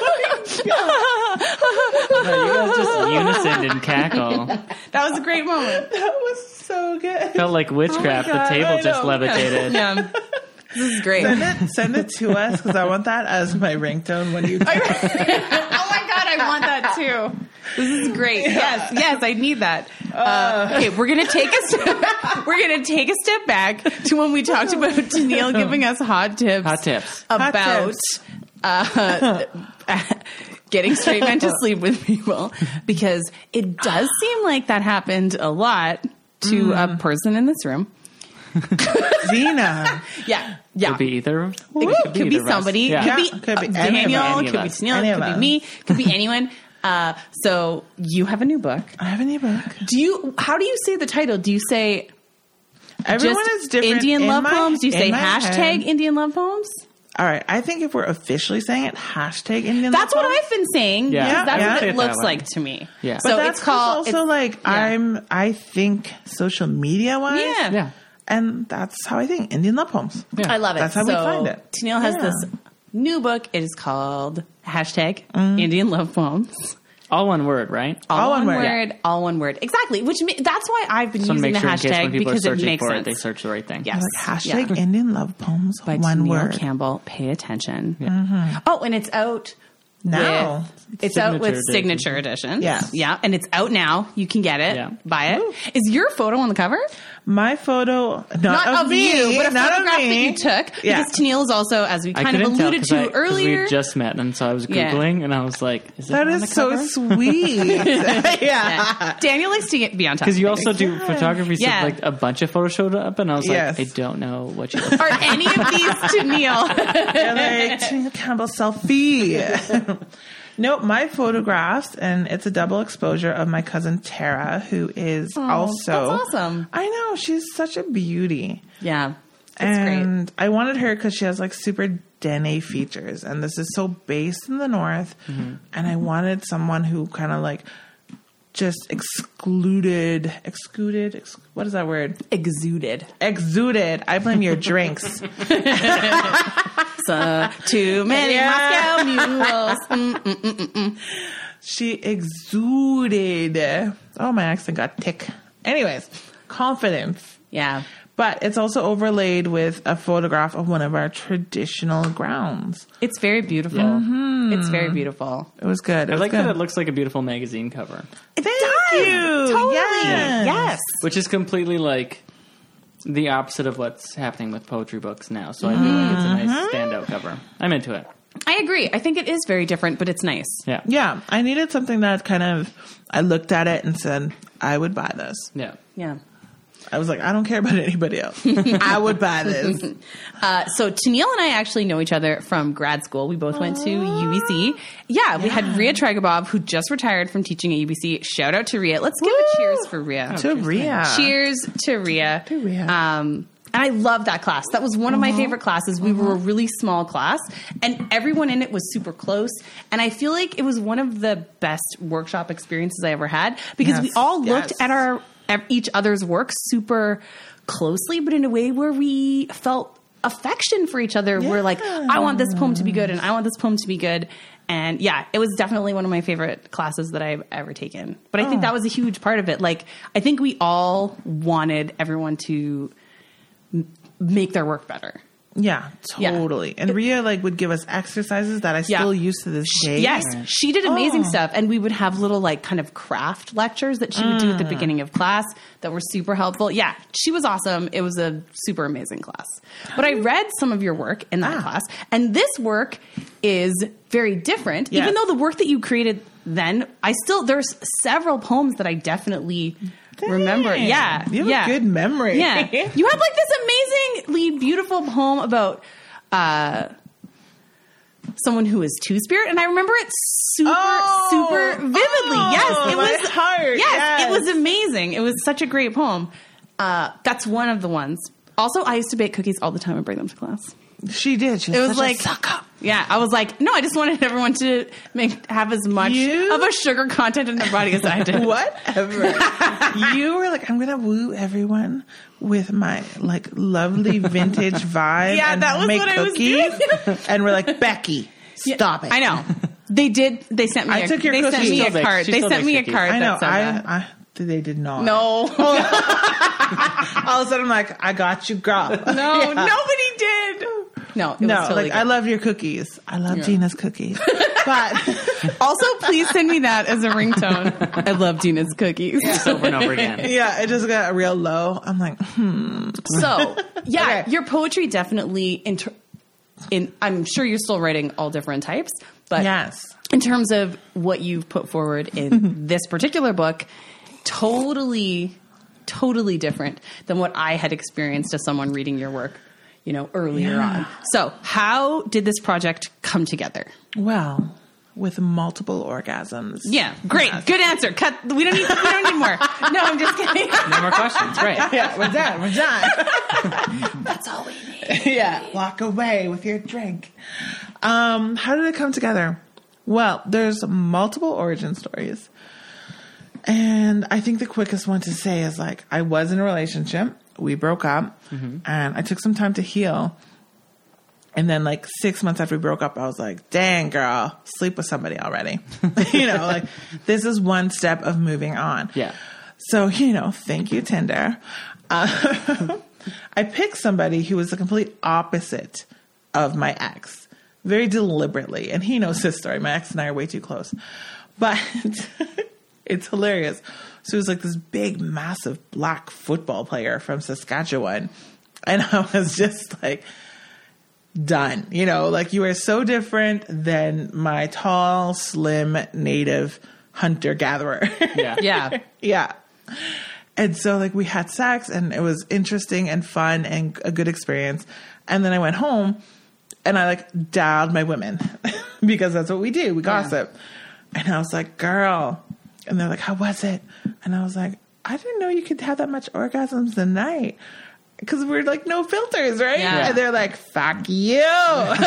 No, you guys just unison and cackle. that was a great moment. That was so good. Felt like witchcraft. God, the table I just know. levitated. Yeah. This is great. Send it to us because I want that as my ringtone when you. Oh my God, I want that too. This is great. Yes, I need that. Okay, we're gonna take a step back to when we talked about Tennille giving us hot tips. Hot tips. About getting straight men to sleep with people, because it does seem like that happened a lot to a person in this room. Zena. Yeah. Could be either. It could be either of us. somebody. Yeah. Could be any of Daniel. us. Could be Any of Tennille. Any of Could be us. me. Could be anyone. So you have a new book. I have a new book. How do you say the title? Do you say Everyone just is different. Indian in love my- poems? Do you in say my hashtag head. Indian love poems? All right. I think if we're officially saying it, hashtag Indian That's love what poems. I've been saying. Yeah. Because that's Yeah. what Say it it that looks way. like to me. Yeah. So But it's called. also like yeah. I think social media wise. Yeah. Yeah. And that's how I think Indian love poems. Yeah. I love it. That's how we So find it. Tennille has Yeah. this new book. It is called hashtag Mm. Indian love poems. All one word, right? All one word. word. All one word. Exactly. That's why I've been So using make the sure in case when hashtag people are because it searching makes for sense. it, they search the right thing. Yes. Like hashtag Yeah. Indian love poems. By one Tennille word. Campbell. Pay attention. Oh, and it's out Now. It's out with Signature signature edition. Yes. Yeah. And it's out now. You can get it. Yeah. Buy it. Is your photo on the cover? My photo, not of me, you, but a not of photograph me. that you took. Yeah. Because Tennille is also, as we I kind of couldn't tell alluded 'cause to earlier. we just met, and so I was Yeah. Googling, and I was like, is it That on the is so cover? sweet. yeah. Yeah. Daniel likes to be on top. Because you of also things. do photography stuff, Yeah. like a bunch of photos showed up, and I was Yes. like, I don't know what you look Are any of these Tennille? They're like, Tennille Campbell selfie. Nope, my photographs, and it's a double exposure of my cousin Tara, who is also. that's awesome. I know, she's such a beauty. Yeah. It's great. And I wanted her because she has like super dene features, and this is so based in the north. Mm-hmm. And I wanted someone who kind of like just excluded. What is that word? Exuded. Exuded. I blame your drinks. Too many Yeah. Moscow mules. She exuded. Oh, my accent got tick. Anyways, confidence. Yeah. But it's also overlaid with a photograph of one of our traditional grounds. It's very beautiful. It's very beautiful. It was good. It I was like good. that it looks like a beautiful magazine cover, It Thank does. you. Totally. Yes. Yes. which is completely like the opposite of what's happening with poetry books now. So I feel like it's a nice standout cover. I'm into it. I agree. I think it is very different, but it's nice. Yeah. Yeah, I needed something that kind of, I looked at it and said, I would buy this. Yeah. Yeah. I was like, I don't care about anybody else. I would buy this. So Tennille and I actually know each other from grad school. We both went to UBC. Yeah, we had Rhea Tragabov, who just retired from teaching at UBC. Shout out to Rhea. Let's give a cheers for Rhea. To Rhea. Cheers to Rhea. To Rhea. And I loved that class. That was one of my favorite classes. We were a really small class, and everyone in it was super close. And I feel like it was one of the best workshop experiences I ever had, because we Yes, all looked yes. at each other's work super closely, but in a way where we felt affection for each other. We're like, I want this poem to be good, and I want this poem to be good. And yeah, it was definitely one of my favorite classes that I've ever taken. But I think that was a huge part of it. Like, I think we all wanted everyone to make their work better. Yeah, totally. And Rhea like would give us exercises that I still use to this day. Yes, she did amazing stuff. And we would have little like kind of craft lectures that she would do at the beginning of class that were super helpful. Yeah, she was awesome. It was a super amazing class. But I read some of your work in that class, and this work is very different. Yes. Even though the work that you created then, there's several poems that I definitely remember. Yeah. You have a good memory. Yeah. You have like this amazingly beautiful poem about someone who is two-spirit, and I remember it super vividly. Yes, it was hard. Yes, it was amazing. It was such a great poem. That's one of the ones. Also, I used to bake cookies all the time and bring them to class. She did. She was It was such like a suck up. Yeah, I was like, no, I just wanted everyone to have as much of a sugar content in their body as I did. Whatever. You were like, I'm gonna woo everyone with my like lovely vintage vibe. Yeah, and that was make what I was cookies. doing. And we're like, Becky, stop it. I know. They did. They sent me. I took your They sent cookies. me She a still card. bakes- she They still sent me a bakes card. I know. That said that. They did not. No, All of a sudden, I'm like, I got you, girl. no, nobody did. No, it was totally like good. I love your cookies. I love Gina's cookies. But Also, please send me that as a ringtone. I love Dina's cookies. Just over and over again. yeah, it just got real low. I'm like, So, yeah, Okay. your poetry definitely I'm sure you're still writing all different types, but yes. in terms of what you've put forward in this particular book, totally different than what I had experienced as someone reading your work, earlier on. So, how did this project come together? Well, with multiple orgasms. Yeah, great, good answer. Cut. We don't need more. No, I'm just kidding. No more questions. Right. Yeah, we're done. We're done. That's all we need. Yeah, walk away with your drink. How did it come together? Well, there's multiple origin stories. And I think the quickest one to say is like, I was in a relationship. We broke up and I took some time to heal. And then like 6 months after we broke up, I was like, dang girl, sleep with somebody already. Like this is one step of moving on. Yeah. So, thank you, Tinder. I picked somebody who was the complete opposite of my ex, very deliberately. And he knows his story. My ex and I are way too close. But it's hilarious. So he was like this big, massive black football player from Saskatchewan. And I was just like, done. Like you are so different than my tall, slim, native hunter-gatherer. Yeah. Yeah. Yeah. And so like we had sex and it was interesting and fun and a good experience. And then I went home and I like dialed my women because that's what we do. We gossip. And I was like, girl. And they're like, how was it? And I was like, I didn't know you could have that much orgasms a night. Because we're like no filters, right? Yeah. And they're like, fuck you. And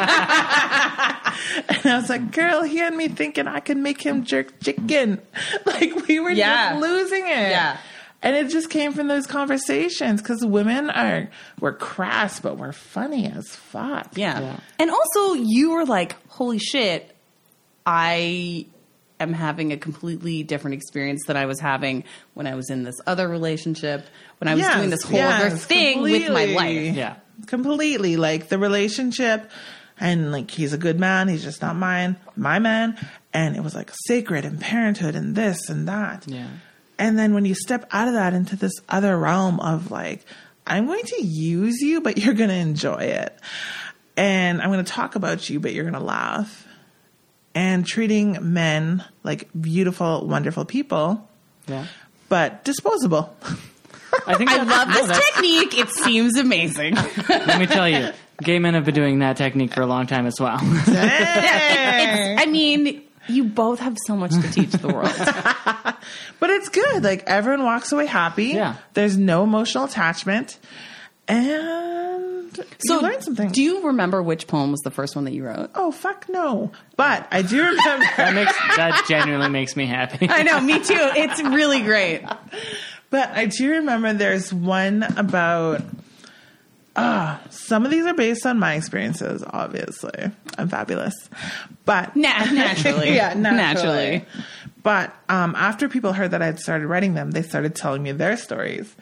I was like, girl, he had me thinking I could make him jerk chicken. Like we were just losing it. Yeah. And it just came from those conversations because we're crass, but we're funny as fuck. Yeah. And also you were like, holy shit, I am having a completely different experience than I was having when I was in this other relationship, when I was doing this whole other thing with my life. Yeah. Completely. Like the relationship and like he's a good man, he's just not my man. And it was like sacred and parenthood and this and that. Yeah. And then when you step out of that into this other realm of like, I'm going to use you, but you're going to enjoy it. And I'm going to talk about you, but you're going to laugh. And treating men like beautiful, wonderful people, Yeah. but disposable. I think I love this technique. It seems amazing. Let me tell you, gay men have been doing that technique for a long time as well. I mean, you both have so much to teach the world. But it's good. Like everyone walks away happy. Yeah. There's no emotional attachment. And you learn something. Do you remember which poem was the first one that you wrote? Oh, fuck no. But I do remember. That genuinely makes me happy. I know, me too. It's really great. But I do remember there's one about. Some of these are based on my experiences, obviously. I'm fabulous. But. Naturally. Yeah, naturally. But after people heard that I had started writing them, they started telling me their stories.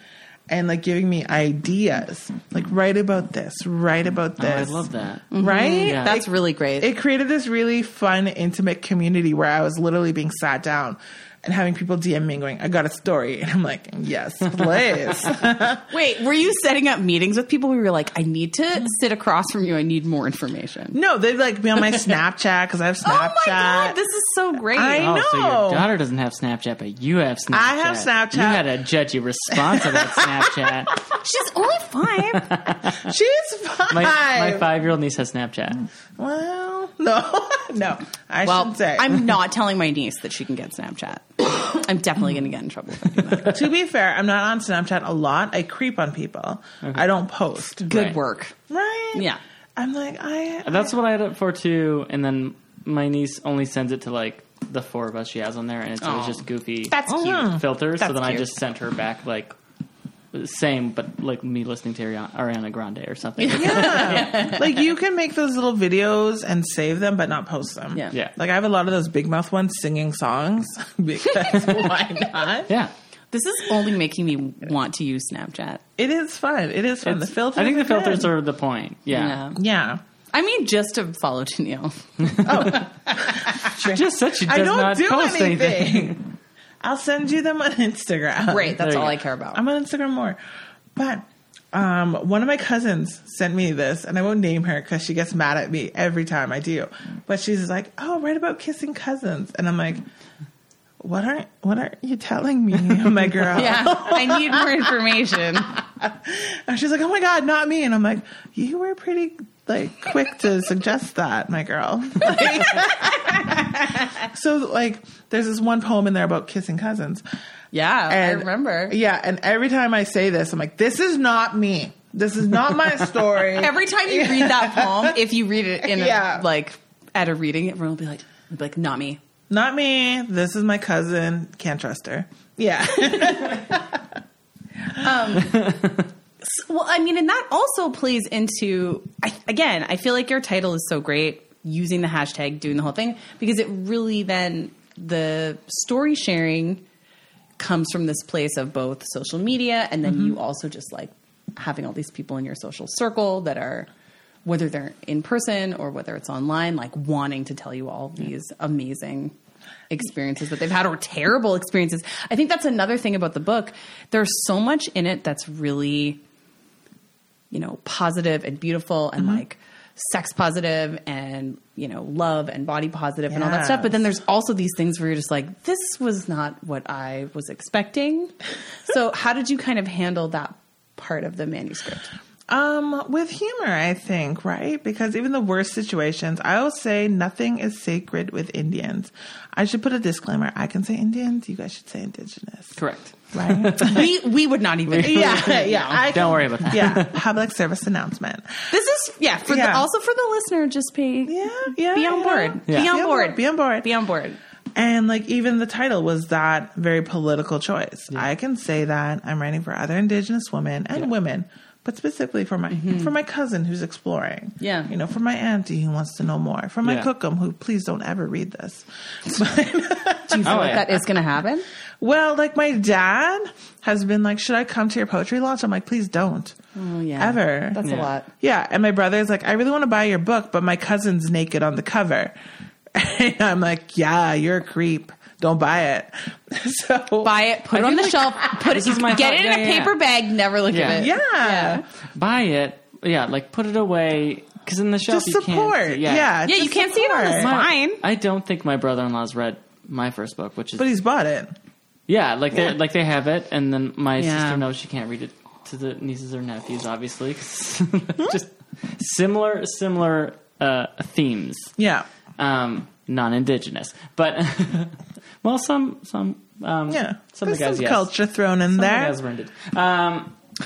and like giving me ideas, like write about this, write about Oh, I this. love that. Right? Yeah. That's really great. It created this really fun, intimate community where I was literally being sat down and having people DM me going, I got a story. And I'm like, yes, please. Wait, were you setting up meetings with people who were like, I need to sit across from you. I need more information. No, they'd like be on my Snapchat because I have Snapchat. Oh my God, this is so great. I Oh, so know. your daughter doesn't have Snapchat, but you have Snapchat. I have Snapchat. You had a judgy response about Snapchat. She's only 5. She's fine. My 5-year-old niece has Snapchat. Well, no, no, I Well, shouldn't say. I'm not telling my niece that she can get Snapchat. I'm definitely going to get in trouble if I do that. To be fair, I'm not on Snapchat a lot. I creep on people. I don't post. Good Right. work. Right? Yeah. I'm like, That's what I had it for too. And then my niece only sends it to like the 4 of us she has on there, and it's always Oh. just goofy That's cute. filters. That's so then I cute. just sent her back like same, but like me listening to Ariana Grande or something. yeah. Like you can make those little videos and save them, but not post them. Yeah. Yeah. Like I have a lot of those big mouth ones singing songs because why not? Yeah. This is only making me want to use Snapchat. It is fun. It is fun. The filters. I think the filters good. are the point. Yeah. Yeah. I mean, just to follow Janelle. She just said she I does don't not do post anything. anything. I'll send you them on Instagram. Great. That's There you all go. I care about. I'm on Instagram more. But one of my cousins sent me this, and I won't name her because she gets mad at me every time I do. But she's like, "Oh, write about kissing cousins," and I'm like, "What are you telling me, my girl?" Yeah. I need more information. And she's like, "Oh my God, not me!" And I'm like, "You were pretty like quick to suggest that, my girl." So like, there's this one poem in there about kissing cousins. Yeah. I And- remember. Yeah, and every time I say this, I'm like, this is not me. This is not my story. Every time you read that poem, if you read it in Yeah. at a reading, everyone will be like, not me. Not me. This is my cousin. Can't trust her. Yeah. Well, I mean, and that also plays into, I feel like your title is so great, using the hashtag, doing the whole thing, because it really then, the story sharing comes from this place of both social media and then you also just like having all these people in your social circle that are, whether they're in person or whether it's online, like wanting to tell you all these amazing experiences that they've had or terrible experiences. I think that's another thing about the book. There's so much in it that's really, positive and beautiful and like sex positive and, love and body positive and all that stuff. But then there's also these things where you're just like, this was not what I was expecting. So how did you kind of handle that part of the manuscript? With humor, I think, right? Because even the worst situations, I always say nothing is sacred with Indians. I should put a disclaimer. I can say Indians. You guys should say indigenous. Correct. Right? we would not even. yeah. Don't worry about that. Yeah. Public service announcement. This is, also for the listener, just pay. Yeah. Be on board. Yeah. Be on board. Be on board. Be on board. And like even the title was that very political choice. Yeah. I can say that I'm writing for other indigenous women and women, but specifically for my cousin who's exploring. Yeah. For my auntie who wants to know more. For my cookum who please don't ever read this. Do you feel like that is going to happen? Well, like my dad has been like, should I come to your poetry launch? I'm like, please don't. Oh yeah. Ever. That's a lot. Yeah. And my brother's like, I really want to buy your book, but my cousin's naked on the cover. And I'm like, yeah, you're a creep. Don't buy it. So Buy it, put it on the shelf, get it in a paper bag, never look at it. Yeah. Buy it. Yeah, like put it away. Because in the shelf Just you support. can't see. Yeah, you can't see it on the spine. I don't think my brother-in-law's read my first book, which is... But he's bought it. Yeah, they have it, and then my Yeah. sister knows she can't read it to the nieces or nephews, obviously. 'Cause just similar themes. Yeah. Non-indigenous, but well, some some of the There's guys, some yes. culture thrown in Some there. of the guys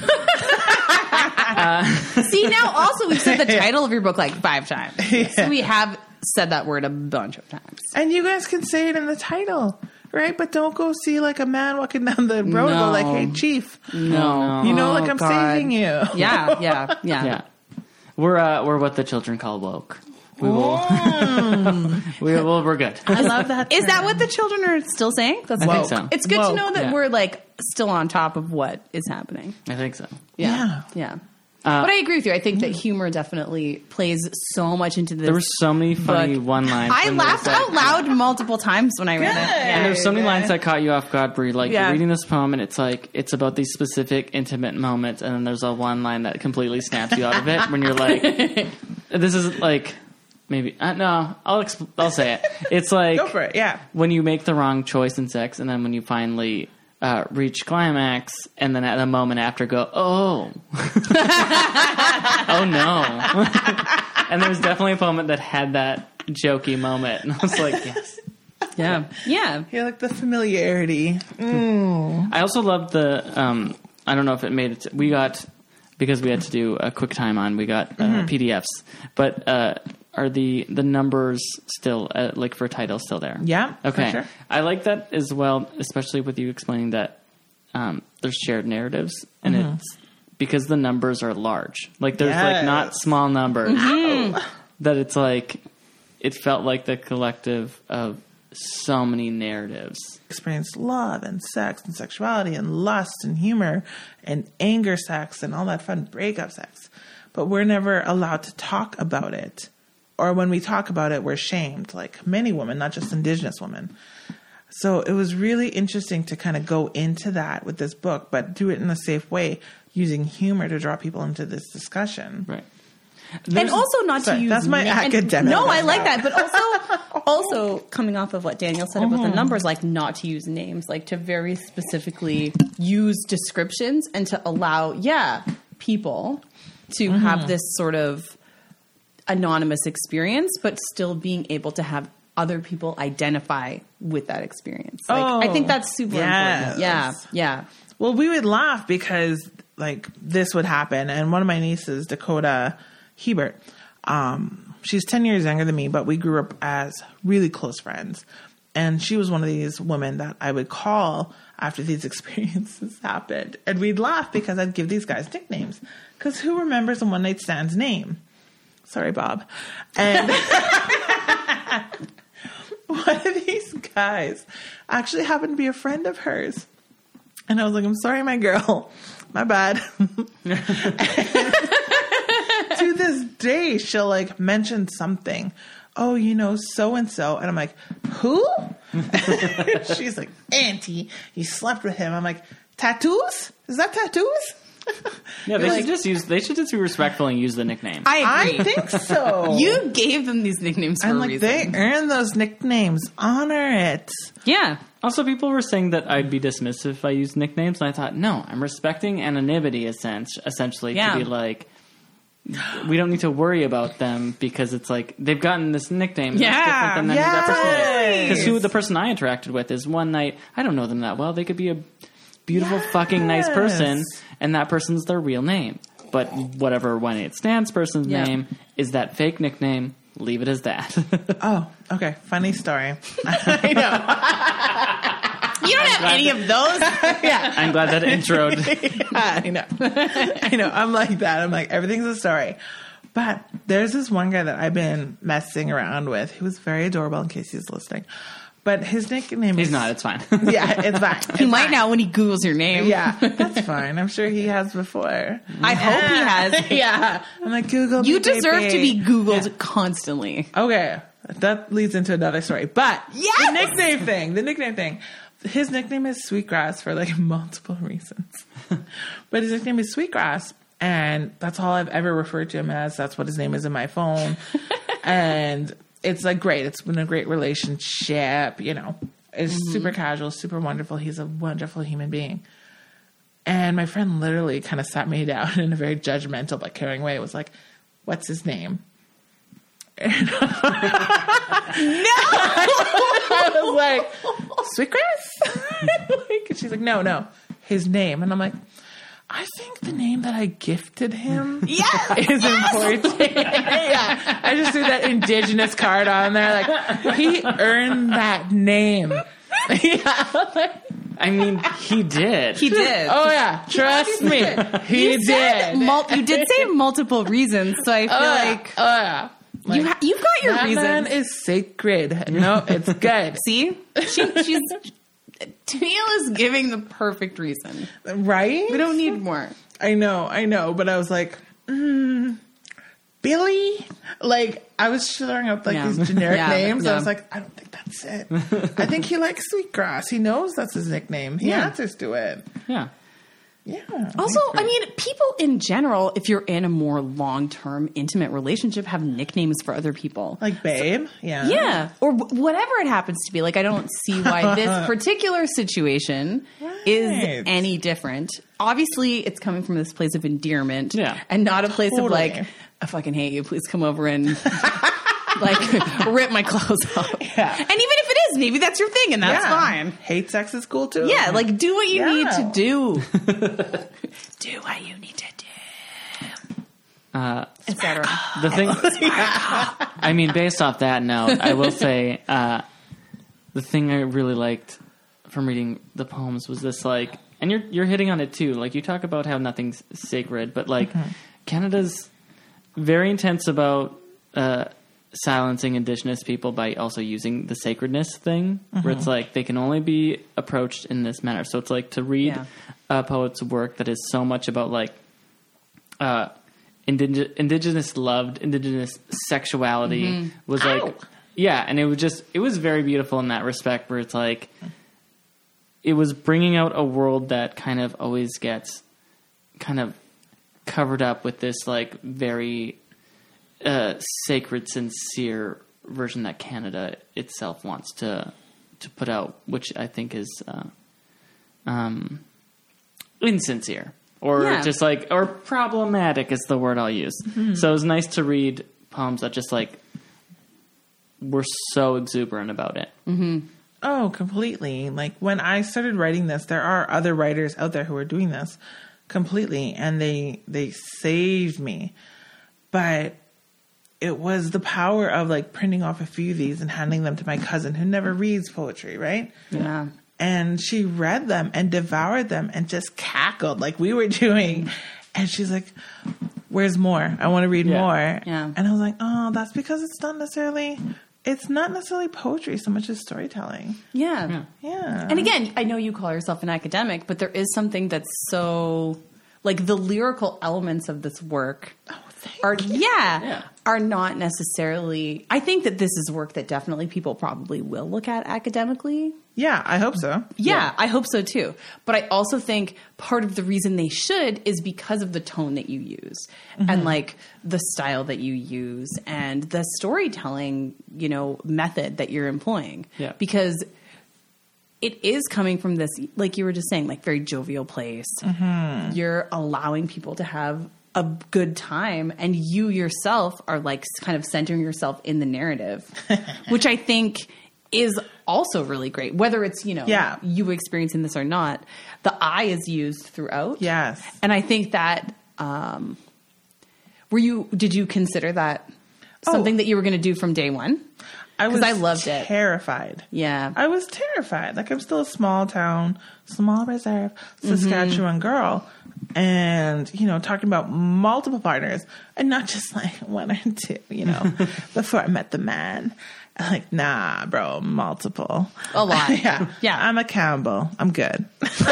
were See, now also we've said the title of your book like 5 times. So we have said that word a bunch of times. And you guys can say it in the title, right? But don't go see like a man walking down the road and go like, hey, chief. No. You know, like I'm God. saving you. Yeah. Yeah, we're what the children call woke. We will. We're good. I love that. Is that term. what the children are still saying? That's I think woke. so. It's good Woke. to know that Yeah. we're like still on top of what is happening. I think so. Yeah. Yeah. But I agree with you. I think that humor definitely plays so much into this. There were so many funny book. one-liners. I when they laughed said- out loud multiple times when I read it. And there's so many lines that caught you off guard where you're like, Yeah. you're reading this poem and it's like, it's about these specific intimate moments. And then there's a one line that completely snaps you out of it when you're like, this is like, maybe, no, I'll say it. It's like, Go for it. Yeah. when you make the wrong choice in sex and then when you finally reach climax and then at a moment after go, oh, oh no. And there's definitely a poem that had that jokey moment. And I was like, yes. Yeah. Yeah. You like the familiarity. I also loved the, I don't know if it made it, we got, because we had to do a quick time on, we got PDFs, but are the numbers still, like for title, still there? Yeah. Okay. For sure. I like that as well, especially with you explaining that there's shared narratives, and it's because the numbers are large. Like there's like not small numbers. That it's like, it felt like the collective of so many narratives. Experienced love and sex and sexuality and lust and humor and anger sex and all that fun breakup sex. But we're never allowed to talk about it. Or when we talk about it, we're shamed, like many women, not just Indigenous women. So it was really interesting to kind of go into that with this book, but do it in a safe way, using humor to draw people into this discussion. Right. And also not Sorry, to use that's my academic No, I background. like that, but also coming off of what Daniel said about the numbers, like not to use names, like to very specifically use descriptions and to allow people to have this sort of anonymous experience, but still being able to have other people identify with that experience. Like I think that's super important. Yeah. Yeah. Well, we would laugh because like this would happen. And one of my nieces, Dakota Hebert, she's 10 years younger than me, but we grew up as really close friends. And she was one of these women that I would call after these experiences happened. And we'd laugh because I'd give these guys nicknames. Because who remembers a one night stand's name? Sorry, Bob. And one of these guys actually happened to be a friend of hers. And I was like, I'm sorry, my girl. My bad. To this day, she'll like mention something. Oh, you know, so-and-so. And I'm like, who? She's like, Auntie, you slept with him. I'm like, tattoos? Is that tattoos? Yeah, they should just be respectful and use the nickname. I agree. I think so. You gave them these nicknames for I'm a like, reason. they earned those nicknames. Honor it. Yeah. Also, people were saying that I'd be dismissive if I used nicknames, and I thought, no, I'm respecting anonymity essentially Yeah. to be like, we don't need to worry about them because it's like they've gotten this nickname that's different than that person. Because who the person I interacted with is one night, I don't know them that well. They could be a beautiful fucking nice person, and that person's their real name. But whatever one night stands person's name is that fake nickname. Leave it as that. Oh, okay. Funny story. I know. You don't have any of those. Yeah. I'm glad that introed. I know. I know. I'm like that. I'm like, everything's a story. But there's this one guy that I've been messing around with. He was very adorable in case he's listening. But his nickname He's is... not. It's fine. Yeah, it's fine. He It's might fine. now when he Googles your name. Yeah, that's fine. I'm sure he has before. I hope he has. Yeah. I'm like, Google You me, deserve baby. to be Googled constantly. Okay, that leads into another story. But Yes! the nickname thing. His nickname is Sweetgrass for like multiple reasons. But his nickname is Sweetgrass, and that's all I've ever referred to him as. That's what his name is in my phone. And it's like great. It's been a great relationship, you know. It's super casual, super wonderful. He's a wonderful human being. And my friend literally kind of sat me down in a very judgmental but caring way. It was like, what's his name? I was like, Sweetgrass? And she's like, no, his name. And I'm like, I think the name that I gifted him is important. Yeah. I just threw that Indigenous card on there. Like, he earned that name. Yeah. I mean, he did. He did. Oh, yeah. Trust me. He You said did. you did say multiple reasons, so I feel like Oh, yeah. You've got your that man reasons. is sacred. No, it's good. See? She's Tennille is giving the perfect reason. Right? We don't need more. I know. But I was like, Billy? Like, I was throwing up like these generic names. I was like, I don't think that's it. I think he likes Sweetgrass. He knows that's his nickname. He answers to it. Yeah. Yeah. Also, I mean, people in general, if you're in a more long-term, intimate relationship, have nicknames for other people. Like babe. Yeah. Yeah. Or whatever it happens to be. Like, I don't see why this particular situation is any different. Obviously, it's coming from this place of endearment. Yeah. And not a place of like, I fucking hate you. Please come over and like rip my clothes off. Yeah. And even if it is, maybe that's your thing and that's fine. Hate sex is cool too. Yeah, like do what you need to do. Do what you need to do. Etc. The thing, I mean, based off that note, I will say the thing I really liked from reading the poems was this, like, and you're hitting on it too. Like, you talk about how nothing's sacred, but like Canada's very intense about silencing Indigenous people by also using the sacredness thing, where it's like they can only be approached in this manner. So it's like to read a poet's work that is so much about like Indigenous loved, Indigenous sexuality was like, and it was very beautiful in that respect, where it's like it was bringing out a world that kind of always gets kind of covered up with this like very sacred, sincere version that Canada itself wants to put out, which I think is insincere or just like, or problematic is the word I'll use. So it was nice to read poems that just like were so exuberant about it. Oh, completely. Like when I started writing this, there are other writers out there who are doing this completely, and they saved me. But it was the power of like printing off a few of these and handing them to my cousin who never reads poetry, right? Yeah. And she read them and devoured them and just cackled like we were doing. And she's like, where's more? I want to read more. Yeah. And I was like, oh, that's because it's not necessarily poetry so much as storytelling. Yeah. And again, I know you call yourself an academic, but there is something that's so, like, the lyrical elements of this work are not necessarily, I think that this is work that definitely people probably will look at academically. Yeah, I hope so. Yeah, I hope so too. But I also think part of the reason they should is because of the tone that you use and like the style that you use and the storytelling, method that you're employing. Yeah. Because it is coming from this, like you were just saying, like very jovial place. You're allowing people to have a good time, and you yourself are like kind of centering yourself in the narrative, which I think is also really great. Whether it's, you experiencing this or not, the I is used throughout. Yes. And I think that, did you consider that something that you were going to do from day one? Because I loved it. Terrified. Yeah. I was terrified. Like, I'm still a small town, small reserve, Saskatchewan girl. And, talking about multiple partners and not just like one or two, before I met the man. Like, nah, bro, multiple. A lot. Yeah. I'm a Campbell. I'm good.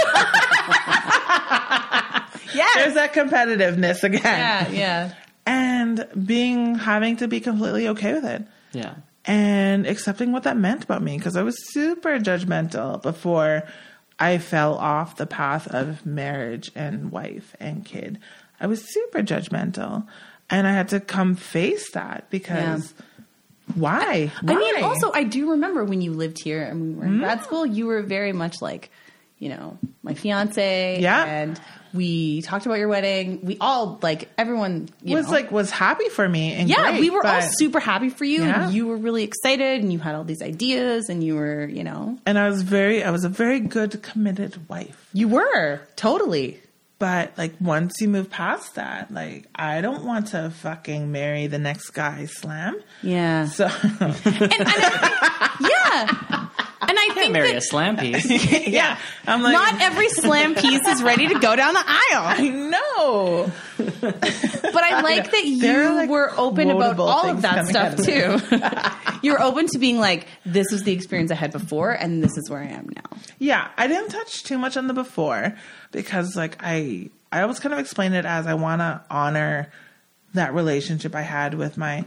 Yeah. There's that competitiveness again. Yeah. And having to be completely okay with it. Yeah. And accepting what that meant about me, because I was super judgmental before I fell off the path of marriage and wife and kid. I was super judgmental, and I had to come face that because why? I mean, also, I do remember when you lived here and we were in grad school, you were very much like, my fiance. Yeah. And we talked about your wedding. We all, like, everyone was happy for me. And yeah, great, we were all super happy for you. Yeah. And you were really excited and you had all these ideas and you were, And I was a very good, committed wife. You were, totally. But, like, once you move past that, like, I don't want to fucking marry the next guy, slam. Yeah. So. Yeah. And I think Marry that a slam piece. Yeah. I'm like, not every slam piece is ready to go down the aisle. I know. But I like that There are, you like, were open about quotable all of things that coming stuff out of too. You're open to being like, this was the experience I had before, and this is where I am now. Yeah, I didn't touch too much on the before because, like, I always kind of explain it as I want to honor that relationship I had with my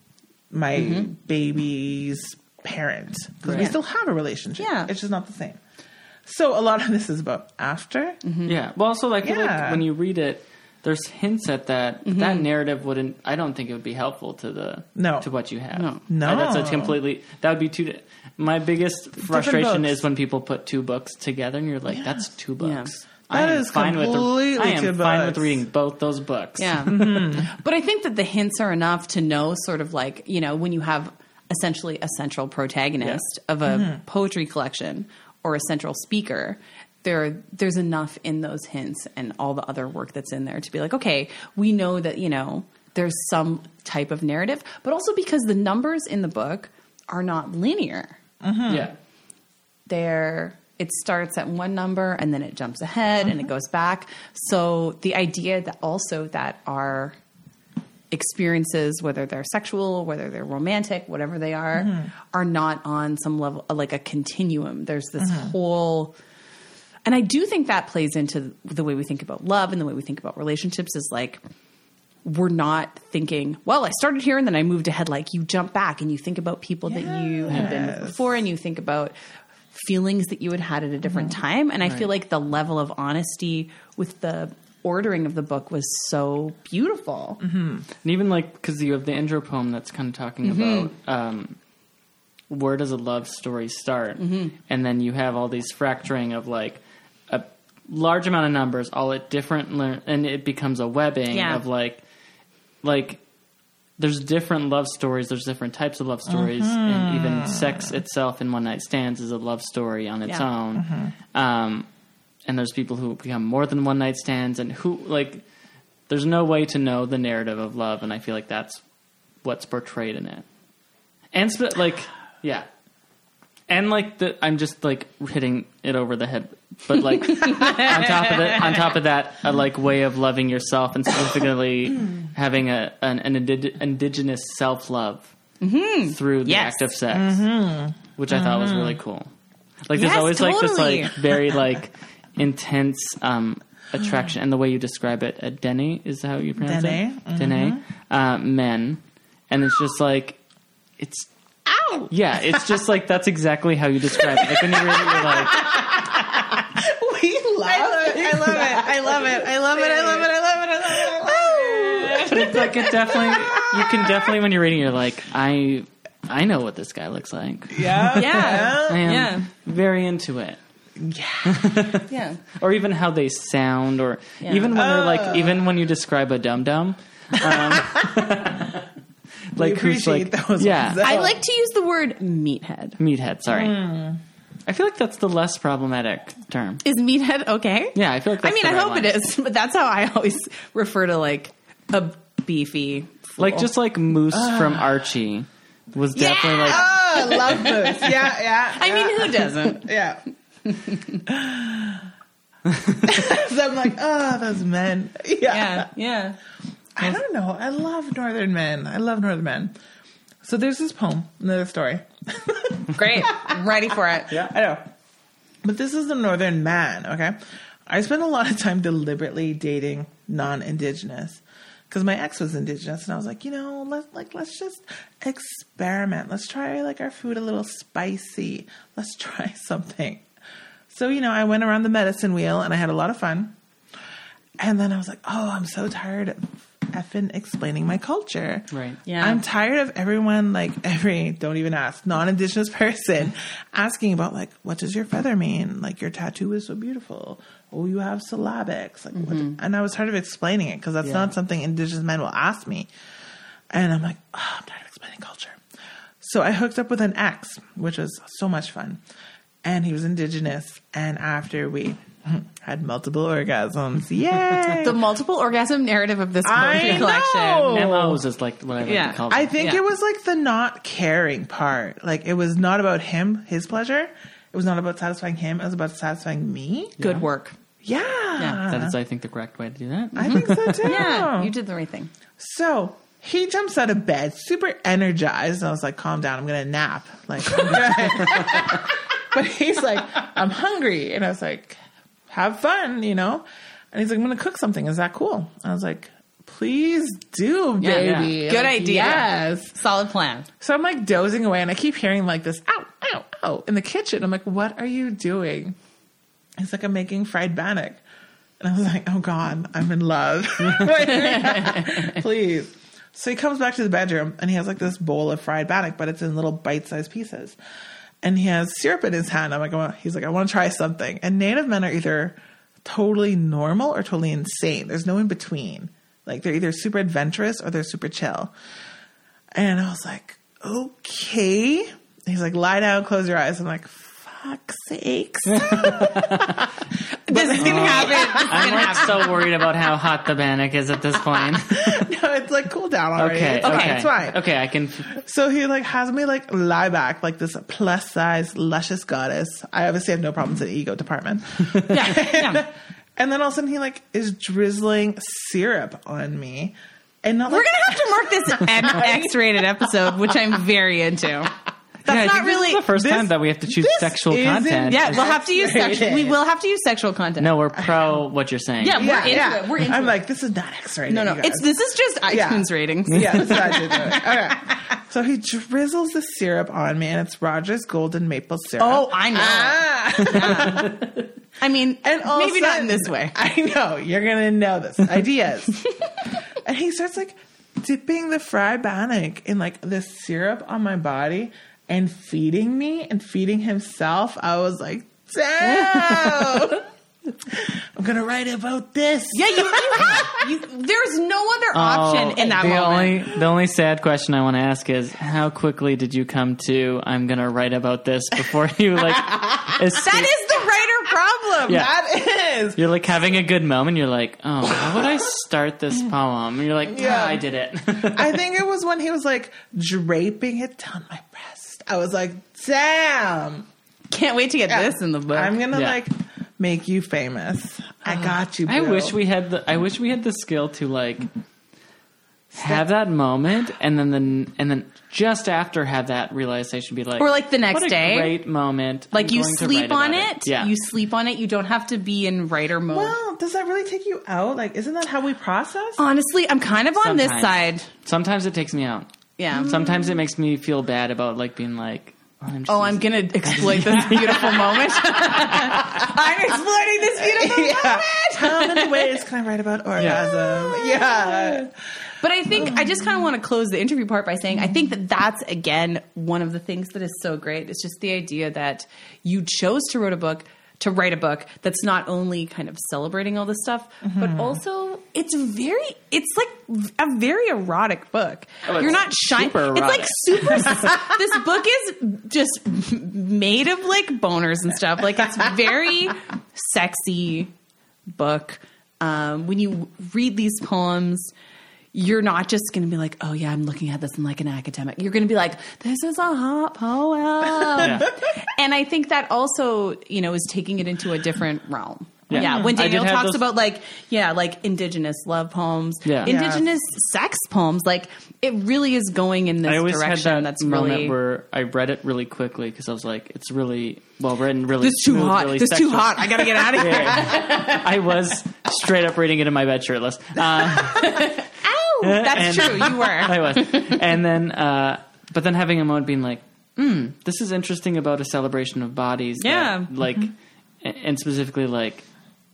baby's parent because we Right. still have a relationship. Yeah. It's just not the same. So a lot of this is about after. Yeah. Well, also, like, I feel like Yeah. when you read it, there's hints at that. That narrative wouldn't. I don't think it would be helpful to to what you have. No. No. That's a completely. That would be two. My biggest frustration books. is when people put two books together, and you're like, "That's two books." That I am is fine completely I am two fine with books. reading both those books. Yeah. But I think that the hints are enough to know sort of like, you know, when you have essentially a central protagonist of a poetry collection or a central speaker, there's enough in those hints and all the other work that's in there to be like, okay, we know that, you know, there's some type of narrative, but also because the numbers in the book are not linear. Yeah. It starts at one number and then it jumps ahead and it goes back. So the idea that also that our experiences, whether they're sexual, whether they're romantic, whatever they are not on some level, like a continuum. There's this whole, and I do think that plays into the way we think about love and the way we think about relationships is like, we're not thinking, well, I started here and then I moved ahead. Like you jump back and you think about people that you have been with before and you think about feelings that you had at a different time. And I feel like the level of honesty with the ordering of the book was so beautiful. And even like, because you have the intro poem that's kind of talking about where does a love story start? And then you have all these fracturing of like a large amount of numbers, all at different, and it becomes a webbing of like there's different love stories, there's different types of love stories, and even sex itself in one night stands is a love story on its own. And there's people who become more than one night stands, and who like there's no way to know the narrative of love, and I feel like that's what's portrayed in it. And and like I'm just like hitting it over the head, but like on top of that, a like way of loving yourself and specifically having an indigenous self love through the act of sex, which I thought was really cool. Like there's always like this like very like intense attraction, and the way you describe it, dene is how you pronounce it, dene, men, and it's just like it's. Ow! Yeah, it's just like that's exactly how you describe it. Like when you read it, you're like, We love it. I love it. I love it. I love it. I love it. I love it. I love it. I love it. but it's like it definitely. You can definitely when you're reading, you're like, I know what this guy looks like. Yeah. Yeah. I am Yeah. very into it. Yeah. Or even how they sound, or even when they're like, even when you describe a dum dum. Like who's like those ones. I like to use the word meathead. Meathead, sorry. I feel like that's the less problematic term. Is meathead okay? Yeah, I feel like that's I mean, the I right hope one. it is, but that's how I always refer to like a beefy fool. Like just like Moose from Archie was definitely like Oh, I love Moose. Yeah. I mean, who doesn't? Yeah. So I'm like, oh, those men. Yeah. I don't know. I love Northern men. So there's this poem, another story. Great. I'm ready for it. Yeah. I know. But this is the Northern man, okay? I spent a lot of time deliberately dating non-Indigenous because my ex was Indigenous, and I was like, you know, let's just experiment. Let's try like our food a little spicy. Let's try something. So, you know, I went around the medicine wheel and I had a lot of fun. And then I was like, oh, I'm so tired of effing explaining my culture. Right. Yeah. I'm tired of everyone, like don't even ask, non-Indigenous person asking about like, what does your feather mean? Like your tattoo is so beautiful. Oh, you have syllabics. Like, what? And I was tired of explaining it because that's not something Indigenous men will ask me. And I'm like, oh, I'm tired of explaining culture. So I hooked up with an ex, which was so much fun. And he was Indigenous. And after we had multiple orgasms. Yay! The multiple orgasm narrative of this poetry I collection. know. MOs is like what I like to call them. I think Yeah. it was like the not caring part. Like it was not about him, his pleasure. It was not about satisfying him. It was about satisfying me. Good work. Yeah. That is, I think, the correct way to do that. I think so too. Yeah, you did the right thing. So he jumps out of bed, super energized. And I was like, calm down. I'm going to nap. Like, I'm good. But he's like, I'm hungry. And I was like, have fun, you know? And he's like, I'm going to cook something. Is that cool? I was like, please do, Yeah, baby. yeah. Good Like, idea. Yes. Solid plan. So I'm like dozing away and I keep hearing like this, ow, ow, ow, in the kitchen. I'm like, what are you doing? He's like, I'm making fried bannock. And I was like, oh God, I'm in love. Please. So he comes back to the bedroom and he has like this bowl of fried bannock, but it's in little bite-sized pieces. And he has syrup in his hand. I'm like, he's like, I want to try something. And Native men are either totally normal or totally insane. There's no in between. Like they're either super adventurous or they're super chill. And I was like, okay. He's like, lie down, close your eyes. I'm like, fuck's sakes. This is going to happen. I'm like so worried about how hot the bannock is at this point. No, it's like cool down already. Okay, It's fine, okay. it's fine. Okay, I can. So he like has me like lie back like this plus size luscious goddess. I obviously have no problems in the ego department. Yeah. And then all of a sudden he like is drizzling syrup on me. And not We're like, going to have to mark this an X-rated episode, which I'm very into. That's I not think this really is the first this- time that we have to choose this sexual isn't- content. Yeah, we'll have to use X-rated. we will have to use sexual content. No, we're pro what you're saying. Yeah, we're into it. We're into I'm it. like, this is not X-rated. No, you guys. this is just iTunes Yeah. ratings. Yeah, that's what I did. Okay. So he drizzles the syrup on me, and it's Rogers Golden Maple Syrup. Oh, I know. Ah. I mean, And all of a maybe not sudden- in this way. I know. You're going to know this. Ideas. And he starts like dipping the fried bannock in like the syrup on my body and feeding me and feeding himself. I was like, damn. I'm going to write about this. Yeah, there's no other option in that moment. The only sad question I want to ask is, how quickly did you come to, I'm going to write about this before you like escape? That is the writer problem. Yeah. That is. You're like having a good moment. You're like, oh, how would I start this poem? And you're like, Yeah. I did it. I think it was when he was like draping it down my breast. I was like, damn. Can't wait to get this in the book. I'm going to Yeah. like make you famous. I got you, bro. I wish we had the skill to like have that moment and then just after have that realization be like, Or like the next what a day. great moment. like I'm you going to sleep write on about it. Yeah. You sleep on it. You don't have to be in writer mode. Well, does that really take you out? Like, isn't that how we process? Honestly, I'm kind of on this side. Sometimes it takes me out. Yeah. Sometimes it makes me feel bad about like being like, I'm going to exploit this beautiful moment. I'm exploiting this beautiful moment. How many ways can I write about orgasm? Yeah. But I think I just kind of want to close the interview part by saying I think that that's, again, one of the things that is so great. It's just the idea that you chose to write a book that's not only kind of celebrating all this stuff, but also it's like a very erotic book. Oh, it's You're not shy. super It's like erotic. super. This book is just made of like boners and stuff. Like it's very sexy book. When you read these poems, you're not just going to be like, oh yeah, I'm looking at this in like an academic. You're going to be like, this is a hot poem. And I think that also, is taking it into a different realm. Yeah. When I did Daniel have talks those- about like indigenous love poems, Yeah. indigenous sex poems, like it really is going in this I always direction. had that That's moment really where I read it really quickly because I was like, it's really well written, really this is too smooth, hot. really This is too sexual. hot. I got to get out of here. I was straight up reading it in my bed shirtless. Ow! That's true. You were. I was. And then, but then having a moment being like, this is interesting about a celebration of bodies. Yeah. That, like, and specifically like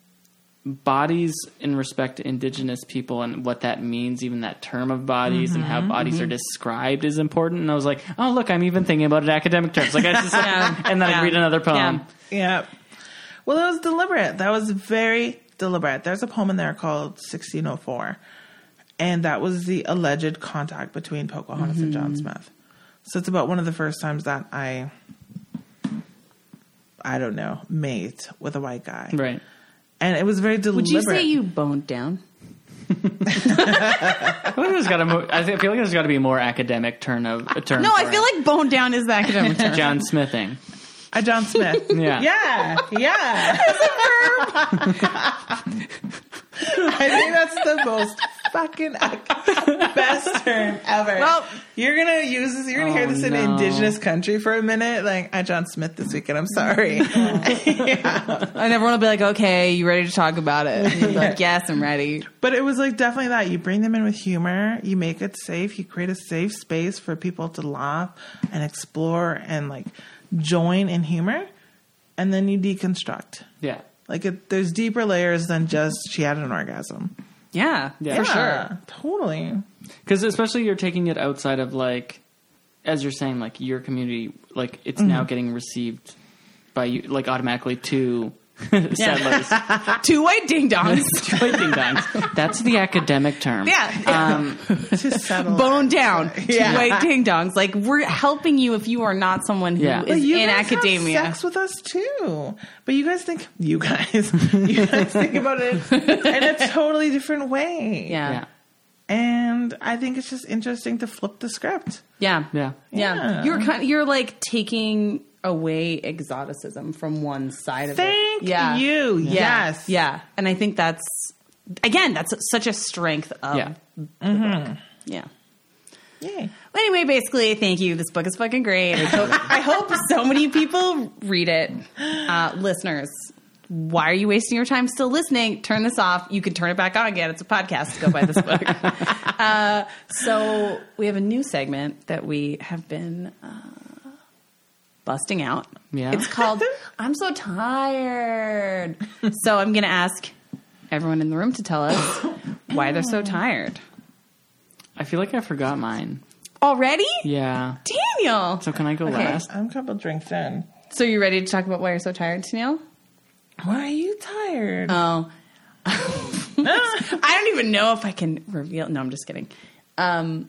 bodies in respect to indigenous people and what that means, even that term of bodies and how bodies are described is important. And I was like, oh, look, I'm even thinking about it in academic terms. Like, I just, and then I read another poem. Yeah. Yeah. Well, it was deliberate. That was very deliberate. There's a poem in there called 1604. And that was the alleged contact between Pocahontas and John Smith. So it's about one of the first times that I don't know, mate with a white guy. Right. And it was very deliberate. Would you say you boned down? I feel like there's got to be a more academic term. No, for I feel like bone down is the academic term. John Smithing. John Smith. Yeah. Yeah. I think that's the most fucking best term ever. Well, you're gonna use this. You're gonna hear this in an indigenous country for a minute. Like, I John Smith this weekend. I'm sorry. Yeah. And everyone will be like, "Okay, you ready to talk about it?" And you'll be like, "Yes, I'm ready." But it was like definitely that. You bring them in with humor. You make it safe. You create a safe space for people to laugh and explore and like join in humor, and then you deconstruct. Yeah. Like there's deeper layers than just she had an orgasm. Yeah, for sure. Totally. Because especially you're taking it outside of, like, as you're saying, like, your community, like, it's now getting received by you, like, automatically to settlers. 2 white ding-dongs. 2 white ding-dongs. That's the academic term. Yeah. To settle. Bone down. 2 Yeah. white ding-dongs. Like, we're helping you if you are not someone who Yeah. is But you in guys academia. have sex with us too. But you guys think think about it in a totally different way. Yeah. Yeah. And I think it's just interesting to flip the script. Yeah. Yeah. Yeah. You're like taking away exoticism from one side of Thank it. Yeah. you. Yeah. Yes. Yeah. And I think that's such a strength of Yeah. yeah. Yay. Anyway, basically, thank you. This book is fucking great. I hope so many people read it. Listeners, why are you wasting your time still listening? Turn this off. You can turn it back on again. It's a podcast. Go buy this book. So we have a new segment that we have been busting out. Yeah. It's called I'm So Tired. So I'm going to ask everyone in the room to tell us why they're so tired. I feel like I forgot mine. Already? Yeah. Daniel. So can I go last? I'm a couple drinks in. So you ready to talk about why you're so tired, Daniel? Why are you tired? Oh. I don't even know if I can reveal. No, I'm just kidding. I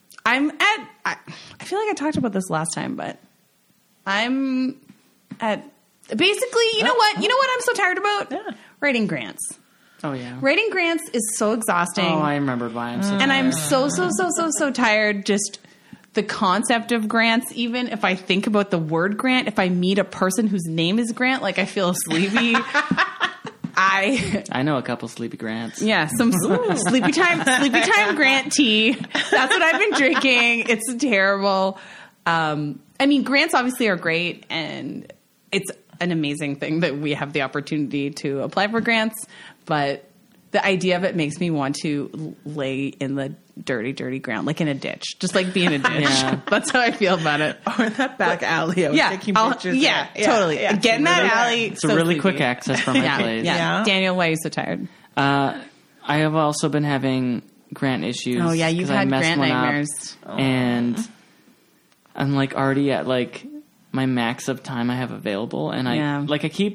feel like I talked about this last time, but I'm at basically, you know what I'm so tired about? Yeah. Writing grants. Oh, yeah. Writing grants is so exhausting. Oh, I remembered why I'm so and I'm so tired. Just the concept of grants, even if I think about the word grant, if I meet a person whose name is Grant, like I feel sleepy. I know a couple sleepy Grants. Yeah, some sleepy time Grant tea. That's what I've been drinking. It's terrible. I mean, grants obviously are great, and it's an amazing thing that we have the opportunity to apply for grants, but the idea of it makes me want to lay in the dirty ground, like in a ditch, just like be in a ditch. Yeah. That's how I feel about it. Or in that back alley. I was taking pictures. Totally. Get in that alley. It's a really quick access from my place. Yeah. Daniel, why are you so tired? I have also been having grant issues. Oh, yeah, you've 'cause I had messed grant one up, nightmares. and I'm like already at like my max of time I have available, and I'm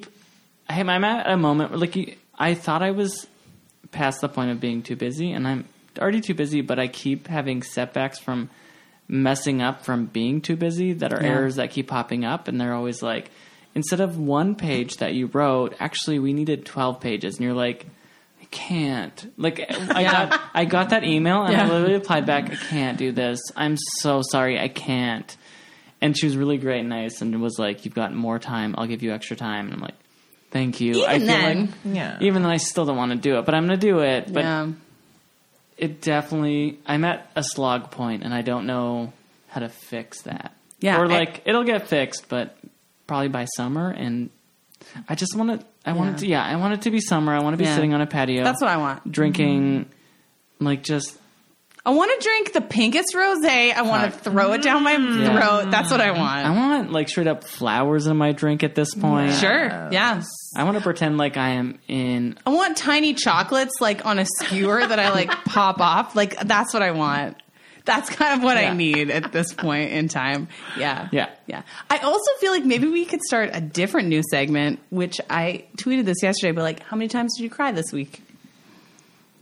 at a moment where like I thought I was past the point of being too busy, and I'm already too busy, but I keep having setbacks from messing up from being too busy that are errors that keep popping up, and they're always like, instead of 1 page that you wrote, actually we needed 12 pages, and you're like, I can't. Like I got that email, and I literally replied back, I can't do this. I'm so sorry, I can't. And she was really great and nice, and was like, you've got more time, I'll give you extra time. And I'm like, thank you. Even then. Even though I still don't want to do it, but I'm going to do it. But it definitely, I'm at a slog point, and I don't know how to fix that. Yeah. Or like, it'll get fixed, but probably by summer. And I just want it. I want it to be summer. I want to be sitting on a patio. That's what I want. Drinking, like just. I want to drink the pinkest rosé. I want to throw it down my throat. That's what I want. I want like straight up flowers in my drink at this point. Sure. Yeah. I want to pretend like I am in. I want tiny chocolates like on a skewer that I like pop off. Like that's what I want. That's kind of what I need at this point in time. Yeah. Yeah. Yeah. I also feel like maybe we could start a different new segment, which I tweeted this yesterday, but like, how many times did you cry this week?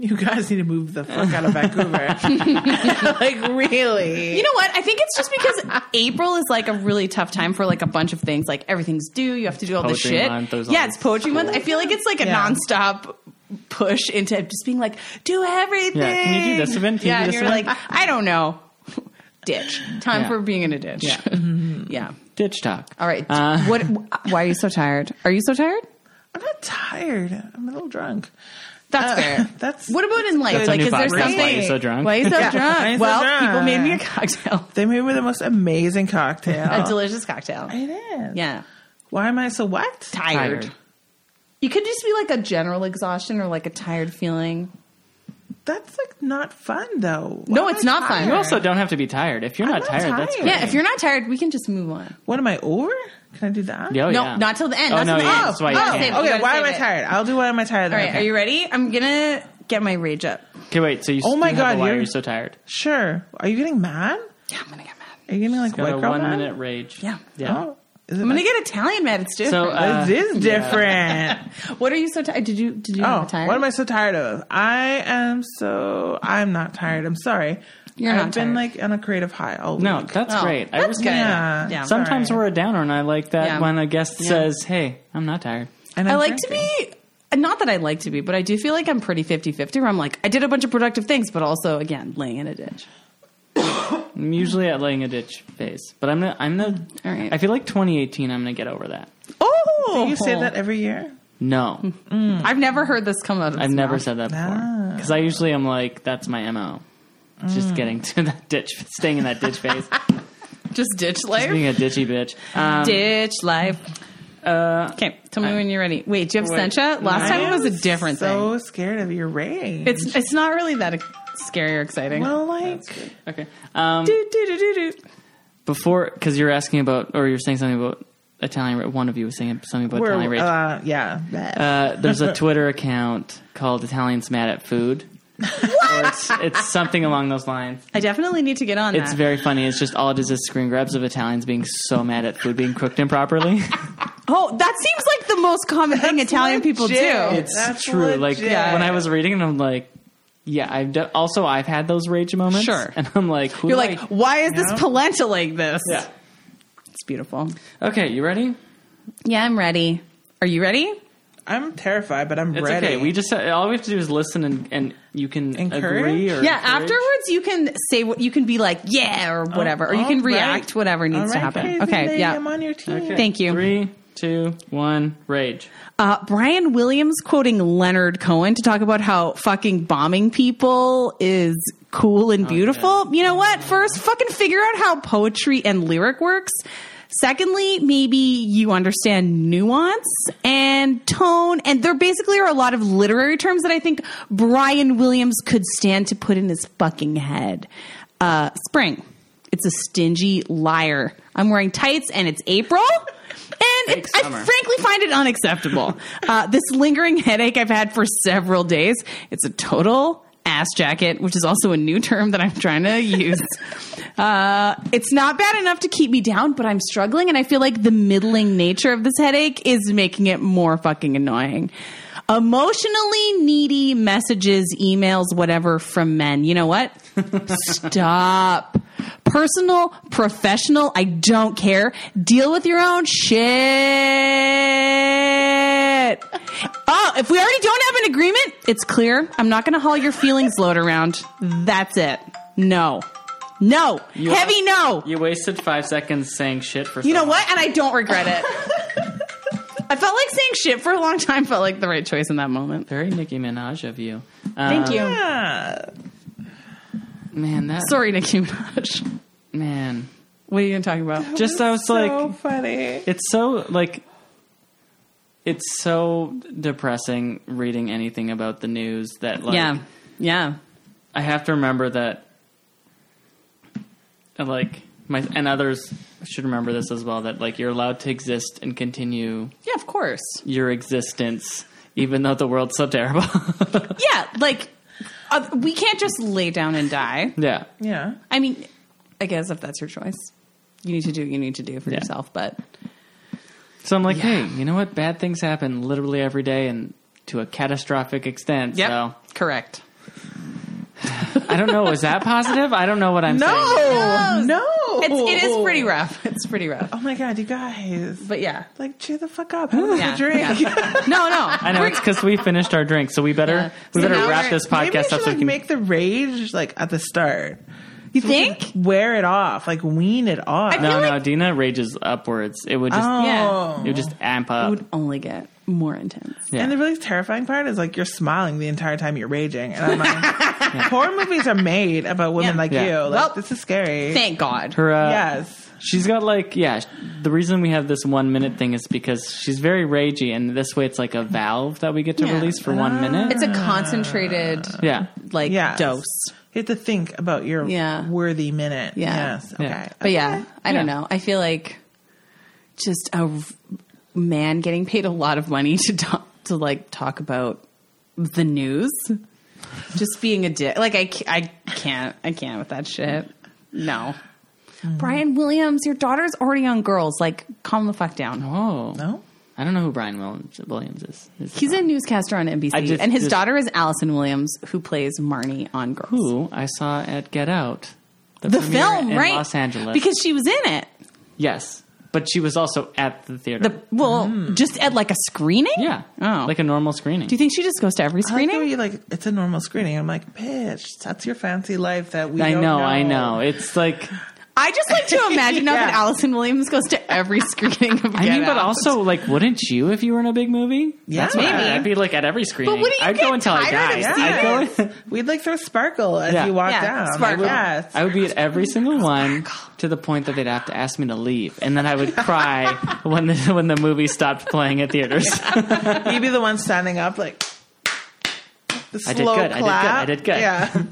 You guys need to move the fuck out of Vancouver. Like, really? You know what? I think it's just because April is like a really tough time for like a bunch of things. Like everything's due. You have to do all this Poetry shit. month, there's Yeah, all it's this poetry month. I feel like it's like a Yeah. nonstop push into just being like, do everything. Yeah, can you do this event? Can you Yeah, do and this you're event? like, I don't know. Ditch. Time Yeah. for being in a ditch. Yeah. Yeah. Ditch talk. All right. Why are you so tired? Are you so tired? I'm not tired. I'm a little drunk. That's fair. That's What about in life? That's Like, a new is there podcast. something? Why are you so drunk? Why are you so Yeah. Why are drunk? you so Well, drunk? people made me a cocktail. They made me the most amazing cocktail. A delicious cocktail. It is. Yeah. Why am I so what? Tired. You could just be like a general exhaustion or like a tired feeling. That's like not fun though. No, Why am it's I not fun. tired? You also don't have to be tired. If you're I'm not not tired, that's tired. great. Yeah, if you're not tired, we can just move on. What am I over? Can I do that? Oh, No, yeah. not till the end. Oh, That's no, the yeah, end. that's why you gotta can't. save it. You Okay, gotta why am save I it. tired? I'll do why am I tired. All then. right, Okay. are you ready? I'm gonna get my rage up. Okay, wait. So you. Oh my you have God, a why you're- are you so tired? Sure. Are you getting mad? Yeah, I'm gonna get mad. Are you getting like Got white a girl 1 mad? minute rage. Yeah. Yeah. Oh, is it I'm gonna like- get Italian mad. It's different. So This is different. what are you so tired? Did you Oh, have a tired? what am I so tired of? I'm not tired. I'm sorry. You're I've not been tired. like on a creative high all No, week. that's Oh, great. I that's was good. Yeah. Yeah. Sometimes sorry. we're a downer, and I like that Yeah. when a guest Yeah. says, "Hey, I'm not tired." And I I'm like to drinking. be, not that I like to be, but I do feel like I'm pretty 50-50 where I'm like, I did a bunch of productive things, but also, again, laying in a ditch. I'm usually at laying a ditch phase, but I'm the. All right. I feel like 2018. I'm gonna get over that. Oh! Do you say that every year? No, I've never heard this come out of I've his never mouth. said that before. Ah. Because I usually am like, that's my MO. Just getting to that ditch, staying in that ditch phase, Just ditch life? being a ditchy bitch. Ditch life. Okay, tell me when you're ready. Wait, do you have Wait. Sencha? Last time it was a different thing. So scared of your rage. It's not really that scary or exciting. well, like Okay. do, do, do, do, do. Before, because you're asking about, or you're saying something about Italian. One of you was saying something about Italian rage. yeah. There's a Twitter account called Italians Mad at Food. Or it's something along those lines. I definitely need to get on It's that. very funny. It's just all it is screen grabs of Italians being so mad at food being cooked improperly. Oh, that seems like the most common thing Italian people do. legit. It's That's true. Like legit. when I was reading it, I'm like, yeah, I've had those rage moments. Sure. And I'm like, who You're do like, why is this Yeah. polenta like this? Yeah. It's beautiful. Okay, you ready? Yeah, I'm ready. Are you ready? I'm terrified, but I'm It's ready. okay. We just all we have to do is listen, and you can Encourage? agree or Yeah, encourage. afterwards you can say what you can be like, yeah, or whatever, or you can All react, right. whatever needs All to right, happen. Crazy Okay, Lady, yeah. I'm on your team. Okay. Thank you. 3, 2, 1, rage. Brian Williams quoting Leonard Cohen to talk about how fucking bombing people is cool and beautiful. You know what? First, fucking figure out how poetry and lyric works. Secondly, maybe you understand nuance and tone. And there basically are a lot of literary terms that I think Brian Williams could stand to put in his fucking head. Spring. It's a stingy liar. I'm wearing tights and it's April. And Fake I summer. frankly find it unacceptable. This lingering headache I've had for several days. It's a total ass jacket, which is also a new term that I'm trying to use. It's not bad enough to keep me down, but I'm struggling, and I feel like the middling nature of this headache is making it more fucking annoying. Emotionally needy messages, emails, whatever from men. You know what? Stop. Personal, professional, I don't care. Deal with your own shit. Oh, if we already don't have an agreement, it's clear. I'm not going to haul your feelings load around. That's it. No. No. Heavy no. You wasted 5 seconds saying shit for. You know someone. what? And I don't regret it. I felt like saying shit for a long time felt like the right choice in that moment. Very Nicki Minaj of you. Thank you. Yeah. Man, that Sorry, Nicki Minaj. man. What are you going to talk about? Just I was so like, funny. it's so like, it's so depressing reading anything about the news that like, Yeah. Yeah. I have to remember that, like and others should remember this as well, that like you're allowed to exist and continue Yeah, of course. your existence even though the world's so terrible. Yeah, like we can't just lay down and die. Yeah. Yeah. I mean, I guess if that's your choice, you need to do what you need to do for Yeah. yourself. But So I'm like, Yeah. hey, you know what? Bad things happen literally every day and to a catastrophic extent. yep, So correct. I don't know. Is that positive? I don't know what I'm saying. No. It is pretty rough. It's pretty rough. Oh my God, you guys. But yeah. Like, cheer the fuck up. Have a drink. Yeah. No. I know, it's because we finished our drink, so we better So now wrap we're- this Maybe podcast you up should so we can make the rage like at the start. You think? Wear it off, like wean it off. No, Dina rages upwards. It would just Yeah. it would just amp It up. would only get more intense. Yeah. And the really terrifying part is like you're smiling the entire time you're raging. And I'm like, horror movies are made about women like Yeah. you. Like, Well, this is scary. Thank God. Her Yes. she's got like the reason we have this 1 minute thing is because she's very ragey, and this way it's like a valve that we get to Yeah. release for 1 minute. It's a concentrated Yeah. Yes. dose. You have to think about your Yeah. worthy minute. Yeah. Yes. Okay. Yeah. But yeah, I don't Yeah. know. I feel like just a man getting paid a lot of money to talk about the news, just being a dick. Like I can't with that shit. No. Brian Williams, your daughter's already on Girls. Like, calm the fuck down. Oh. No? I don't know who Brian Williams is. He's a newscaster on NBC, and his daughter is Allison Williams, who plays Marnie on Girls. who I saw at Get Out. The premiere film, in right? Los Angeles. Because she was in it. Yes. But she was also at the theater. Just at like a screening? yeah. Oh. Like a normal screening. Do you think she just goes to every I like how screening? you like, it's a normal screening. I'm like, bitch, that's your fancy life that we don't know. I know. It's like I just like to imagine now Yeah. that Allison Williams goes to every screening of I mean, Get but Out. also, like, wouldn't you if you were in a big movie? Yeah. That's what Maybe. I'd be like at every screening. wouldn't you I'd get go until I tired die. of I'd go. We'd like throw sparkle as Yeah. you walk Yeah, down. sparkle. Yes. I would be at every single one to the point that they'd have to ask me to leave, and then I would cry when the movie stopped playing at theaters. You'd be the one standing up like the I did slow good, clap. I did good. Yeah.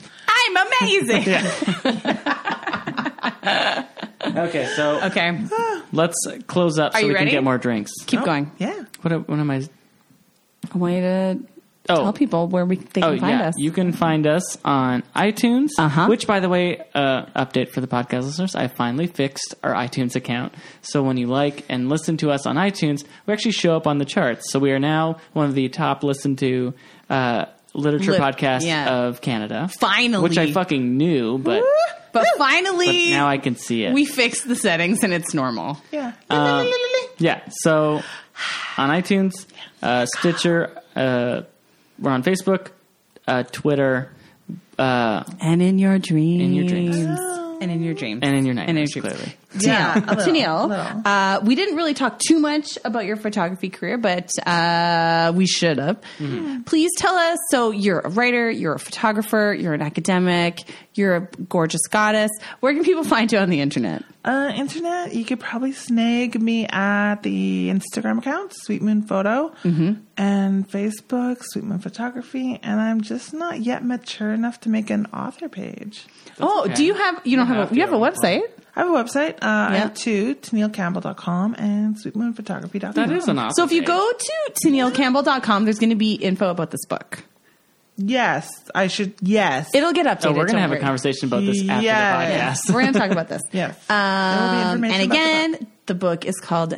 I'm amazing. Okay, so Okay, let's close up so you we ready? can get more drinks. keep going. Yeah. What am I? I want you to tell people where they can find us. You can find us on iTunes, Uh-huh. which, by the way, update for the podcast listeners, I finally fixed our iTunes account. So when you like and listen to us on iTunes, we actually show up on the charts. So we are now one of the top listened to literature podcasts of Canada. Finally. Which I fucking knew, but finally, now I can see it. we fixed the settings and it's normal. Yeah. Yeah, so on iTunes, Stitcher, we're on Facebook, Twitter, And in your dreams. In your dreams. And in your dreams. and in your And in nightmares, your dreams. clearly. Yeah, a little, Tennille, we didn't really talk too much about your photography career, but we should have. Mm-hmm. Please tell us. So you're a writer, you're a photographer, you're an academic, you're a gorgeous goddess. Where can people find you on the internet? Internet, you could probably snag me at the Instagram account, Sweet Moon Photo, and Facebook, Sweet Moon Photography, and I'm just not yet mature enough to make an author page. okay. Do you have, you don't have, you have a website? I have a website. I have two, TennilleCampbell.com and SweetMoonPhotography.com. That is an awesome So if you page. go to TennilleCampbell.com, there's going to be info about this book. Yes, I should. Yes. It'll get updated. Oh, we're going to don't have a worry. conversation about this after Yes. the podcast. We're going to talk about this. Yes. There will be information And about the again, the book is called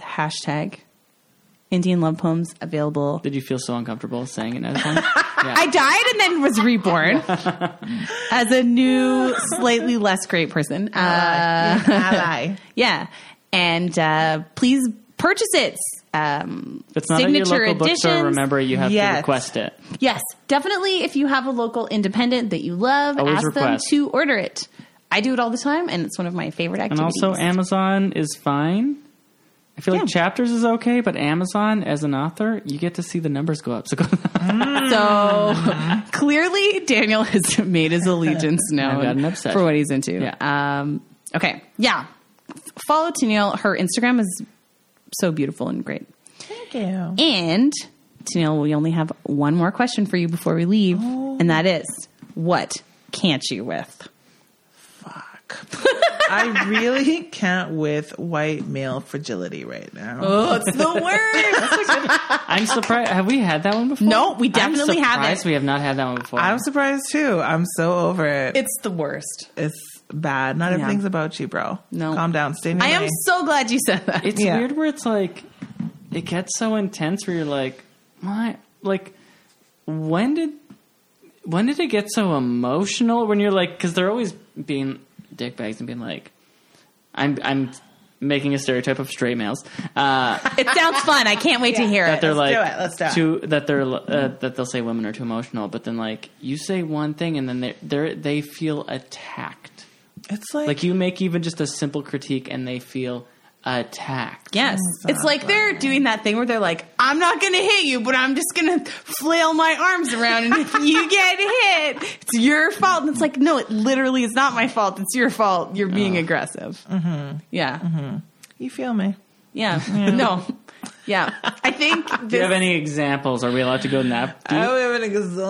#Indian Love Poems, available. Did you feel so uncomfortable saying it at a time? Yeah. I died and then was reborn as a new, slightly less great person. ally. Yeah. And please purchase it. If it's not at your signature local bookstore, editions. remember you have to Yes. request it. Yes, definitely. If you have a local independent that you love, Always ask request. them to order it. I do it all the time, and it's one of my favorite And activities. also, Amazon is fine. I feel like Chapters is okay, but Amazon, as an author, you get to see the numbers go up. So go. So clearly, Daniel has made his allegiance known I've got an obsession. for what he's into. Yeah. Okay, yeah. Follow Tennille. Her Instagram is so beautiful and great. Thank you. And Tennille, we only have one more question for you before we leave, and that is, what can't you with? Fuck. I really can't with white male fragility right now. Oh, it's the worst. I'm surprised. Have we had that one before? No, we definitely I'm haven't. surprised we have not had that one before. I'm surprised too. I'm so over it. It's the worst. It's bad. Not everything's about you, bro. No. Calm down. Stay in your I am lane. so glad you said that. It's Yeah. weird where it's like, it gets so intense where you're like, why? Like, when did when did it get so emotional? When you're like, because they're always being dickbags and being like, I'm making a stereotype of straight males. It sounds fun. I can't wait to hear That it. they're like, Let's do it. that they'll say women are too emotional, but then like you say one thing and then they feel attacked. It's Like you make even just a simple critique and they feel attacked. Yes. It's like they're doing that thing where they're like, I'm not going to hit you, but I'm just going to flail my arms around. And if you get hit, it's your fault. And it's like, no, it literally is not my fault. It's your fault. You're being aggressive. Mm-hmm. Yeah. Mm-hmm. You feel me? Yeah. No. Yeah. I think Do you have any examples? Are we allowed to go nap deep? I have an example.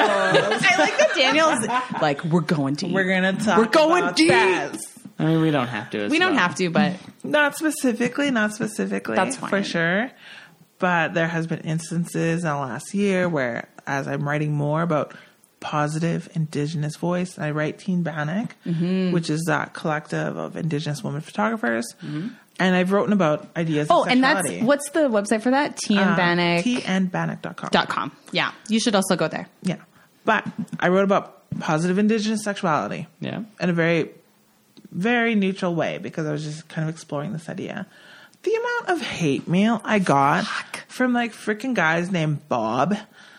I like that Daniel's like, we're going deep. We're gonna talk. We're going about deep. that. I mean, we don't have to. We don't have to, but Not specifically. That's fine. For sure. But there has been instances in the last year where, as I'm writing more about positive Indigenous voice, I write Teen Bannock, which is that collective of Indigenous women photographers. And I've written about ideas of and sexuality. what's the website for that? tnbannock.com. TNBannock.com. Yeah. You should also go there. Yeah. But I wrote about positive Indigenous sexuality Yeah. in a very, very neutral way because I was just kind of exploring this idea. The amount of hate mail I got from like freaking guys named Bob.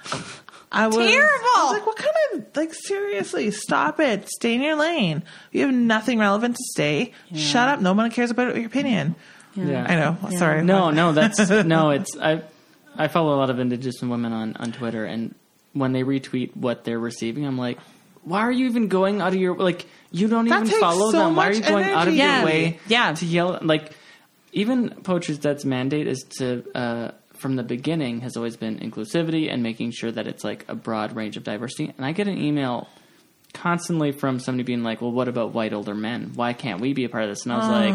I was like, what kind of, like, seriously, stop it. Stay in your lane. You have nothing relevant to say. Shut up. No one cares about your opinion. Yeah. I know. Sorry. No, that's no. It's I follow a lot of Indigenous women on Twitter, and when they retweet what they're receiving, I'm like, why are you even going out of your like? You don't That even takes follow so them. Why are you much going out of energy. your way? Yeah. To yell like even Poetry's Dead's mandate is to from the beginning has always been inclusivity and making sure that it's like a broad range of diversity. And I get an email constantly from somebody being like, well, what about white older men? Why can't we be a part of this? And I was like,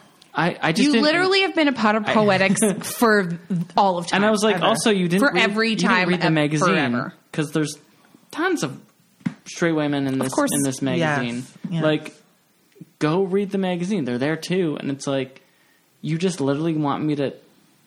I just You didn't- literally have been a part of Poetics for all of time. And I was like, ever. also, you didn't for read, every you didn't time read the magazine forever. because there's tons of straight women in this course. in this magazine. Yes. Yes. Like, go read the magazine; they're there too. And it's like, you just literally want me to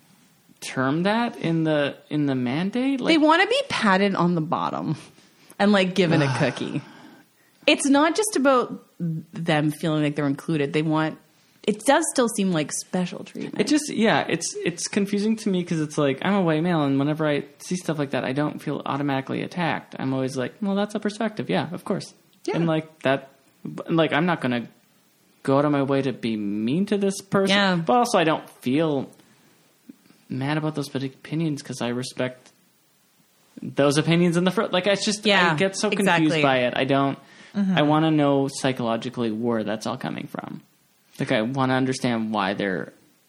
term that in the mandate? Like, They want to be patted on the bottom and like given a cookie. It's not just about them feeling like they're included. They want. It does still seem like special treatment. it just it's confusing to me because it's like I'm a white male, and whenever I see stuff like that, I don't feel automatically attacked. I'm always like, well, that's a perspective. Yeah, of course. Yeah. And like that, like I'm not gonna go out of my way to be mean to this person. Yeah. But also, I don't feel mad about those opinions because I respect those opinions in the front. Like, it's just, Yeah, I get so confused exactly. by it. I don't, I want to know psychologically where that's all coming from. Like, I want to understand why they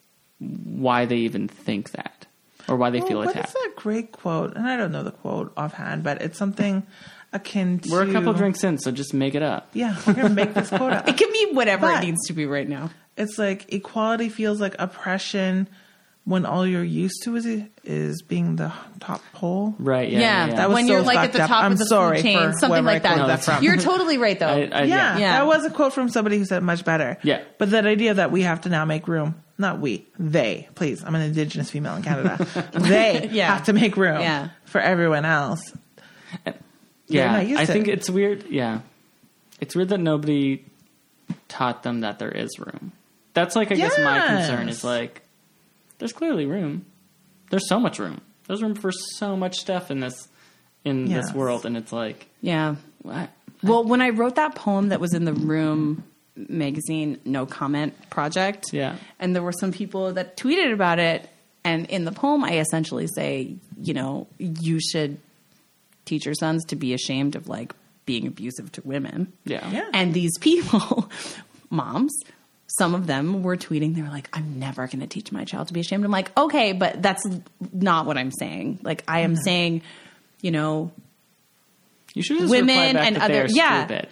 even think that or why they feel What attacked. is that great quote? And I don't know the quote offhand, but it's something akin to... We're a couple drinks in, so just make it up. Yeah, we're going to make this quote up. It can be whatever But- it needs to be right now. It's like equality feels like oppression when all you're used to is being the top pole. Right, yeah. Yeah, yeah. That was when so you're like at fucked the up. top I'm of the sorry food chain, for something whoever I like that. quoted that from. You're totally right, though. Yeah, Yeah. that was a quote from somebody who said it much better. Yeah. But that idea that we have to now make room, not we, they, please, I'm an Indigenous female in Canada. They Yeah. have to make room Yeah. for everyone else. Yeah, not used I to think it. it's weird. Yeah. It's weird that nobody taught them that there is room. That's like, I guess my concern is like, there's clearly room. There's so much room. There's room for so much stuff in this Yes. world. And it's like, Yeah. what? Well, when I wrote that poem that was in the Room magazine No Comment project, Yeah. and there were some people that tweeted about it, and in the poem I essentially say, you know, you should teach your sons to be ashamed of like being abusive to women. Yeah. Yeah. And these people, moms, some of them were tweeting, they were like, I'm never going to teach my child to be ashamed. I'm like, okay, but that's not what I'm saying. Like, I am saying, you know, You should just women reply back and that other, they're yeah. stupid.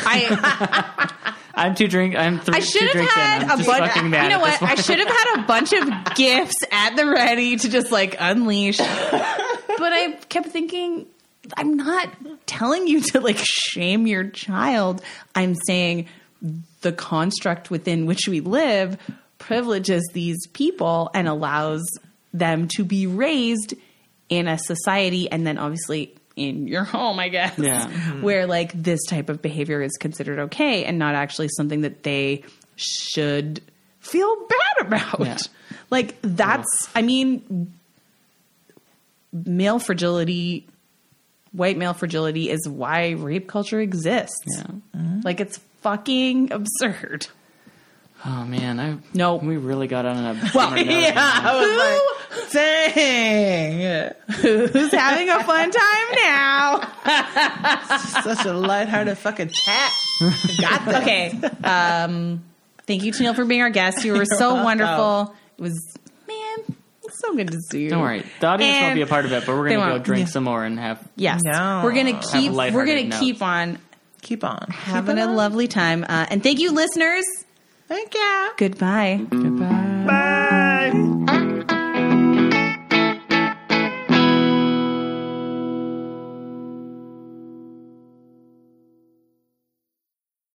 I I'm should three have drinks had in. I'm a just bunch. fucking mad You know at this what? I point. should have had a bunch of gifts at the ready to just like unleash. But I kept thinking, I'm not telling you to like shame your child. I'm saying the construct within which we live privileges these people and allows them to be raised in a society and then obviously in your home, I guess. Yeah. Where like this type of behavior is considered okay and not actually something that they should feel bad about. Yeah. Like that's, I mean, male fragility, white male fragility is why rape culture exists. Yeah. Like it's fucking absurd. Oh man, Nope. we really got on a Well, bummer note. Yeah, I was like, dang. Who's having a fun time now? Such a lighthearted fucking chat. Got this. Okay. Thank you, Tennille, for being our guest. You were so welcome. wonderful. It was, man, it's so good to see you. Don't worry, the audience won't And be a part of it, but we're they gonna go won't. drink some more and have. Yes. No. We're gonna a keep lighthearted note. keep on Keep on. having Keep a on. lovely time. And thank you, listeners. Thank you. Goodbye. Goodbye.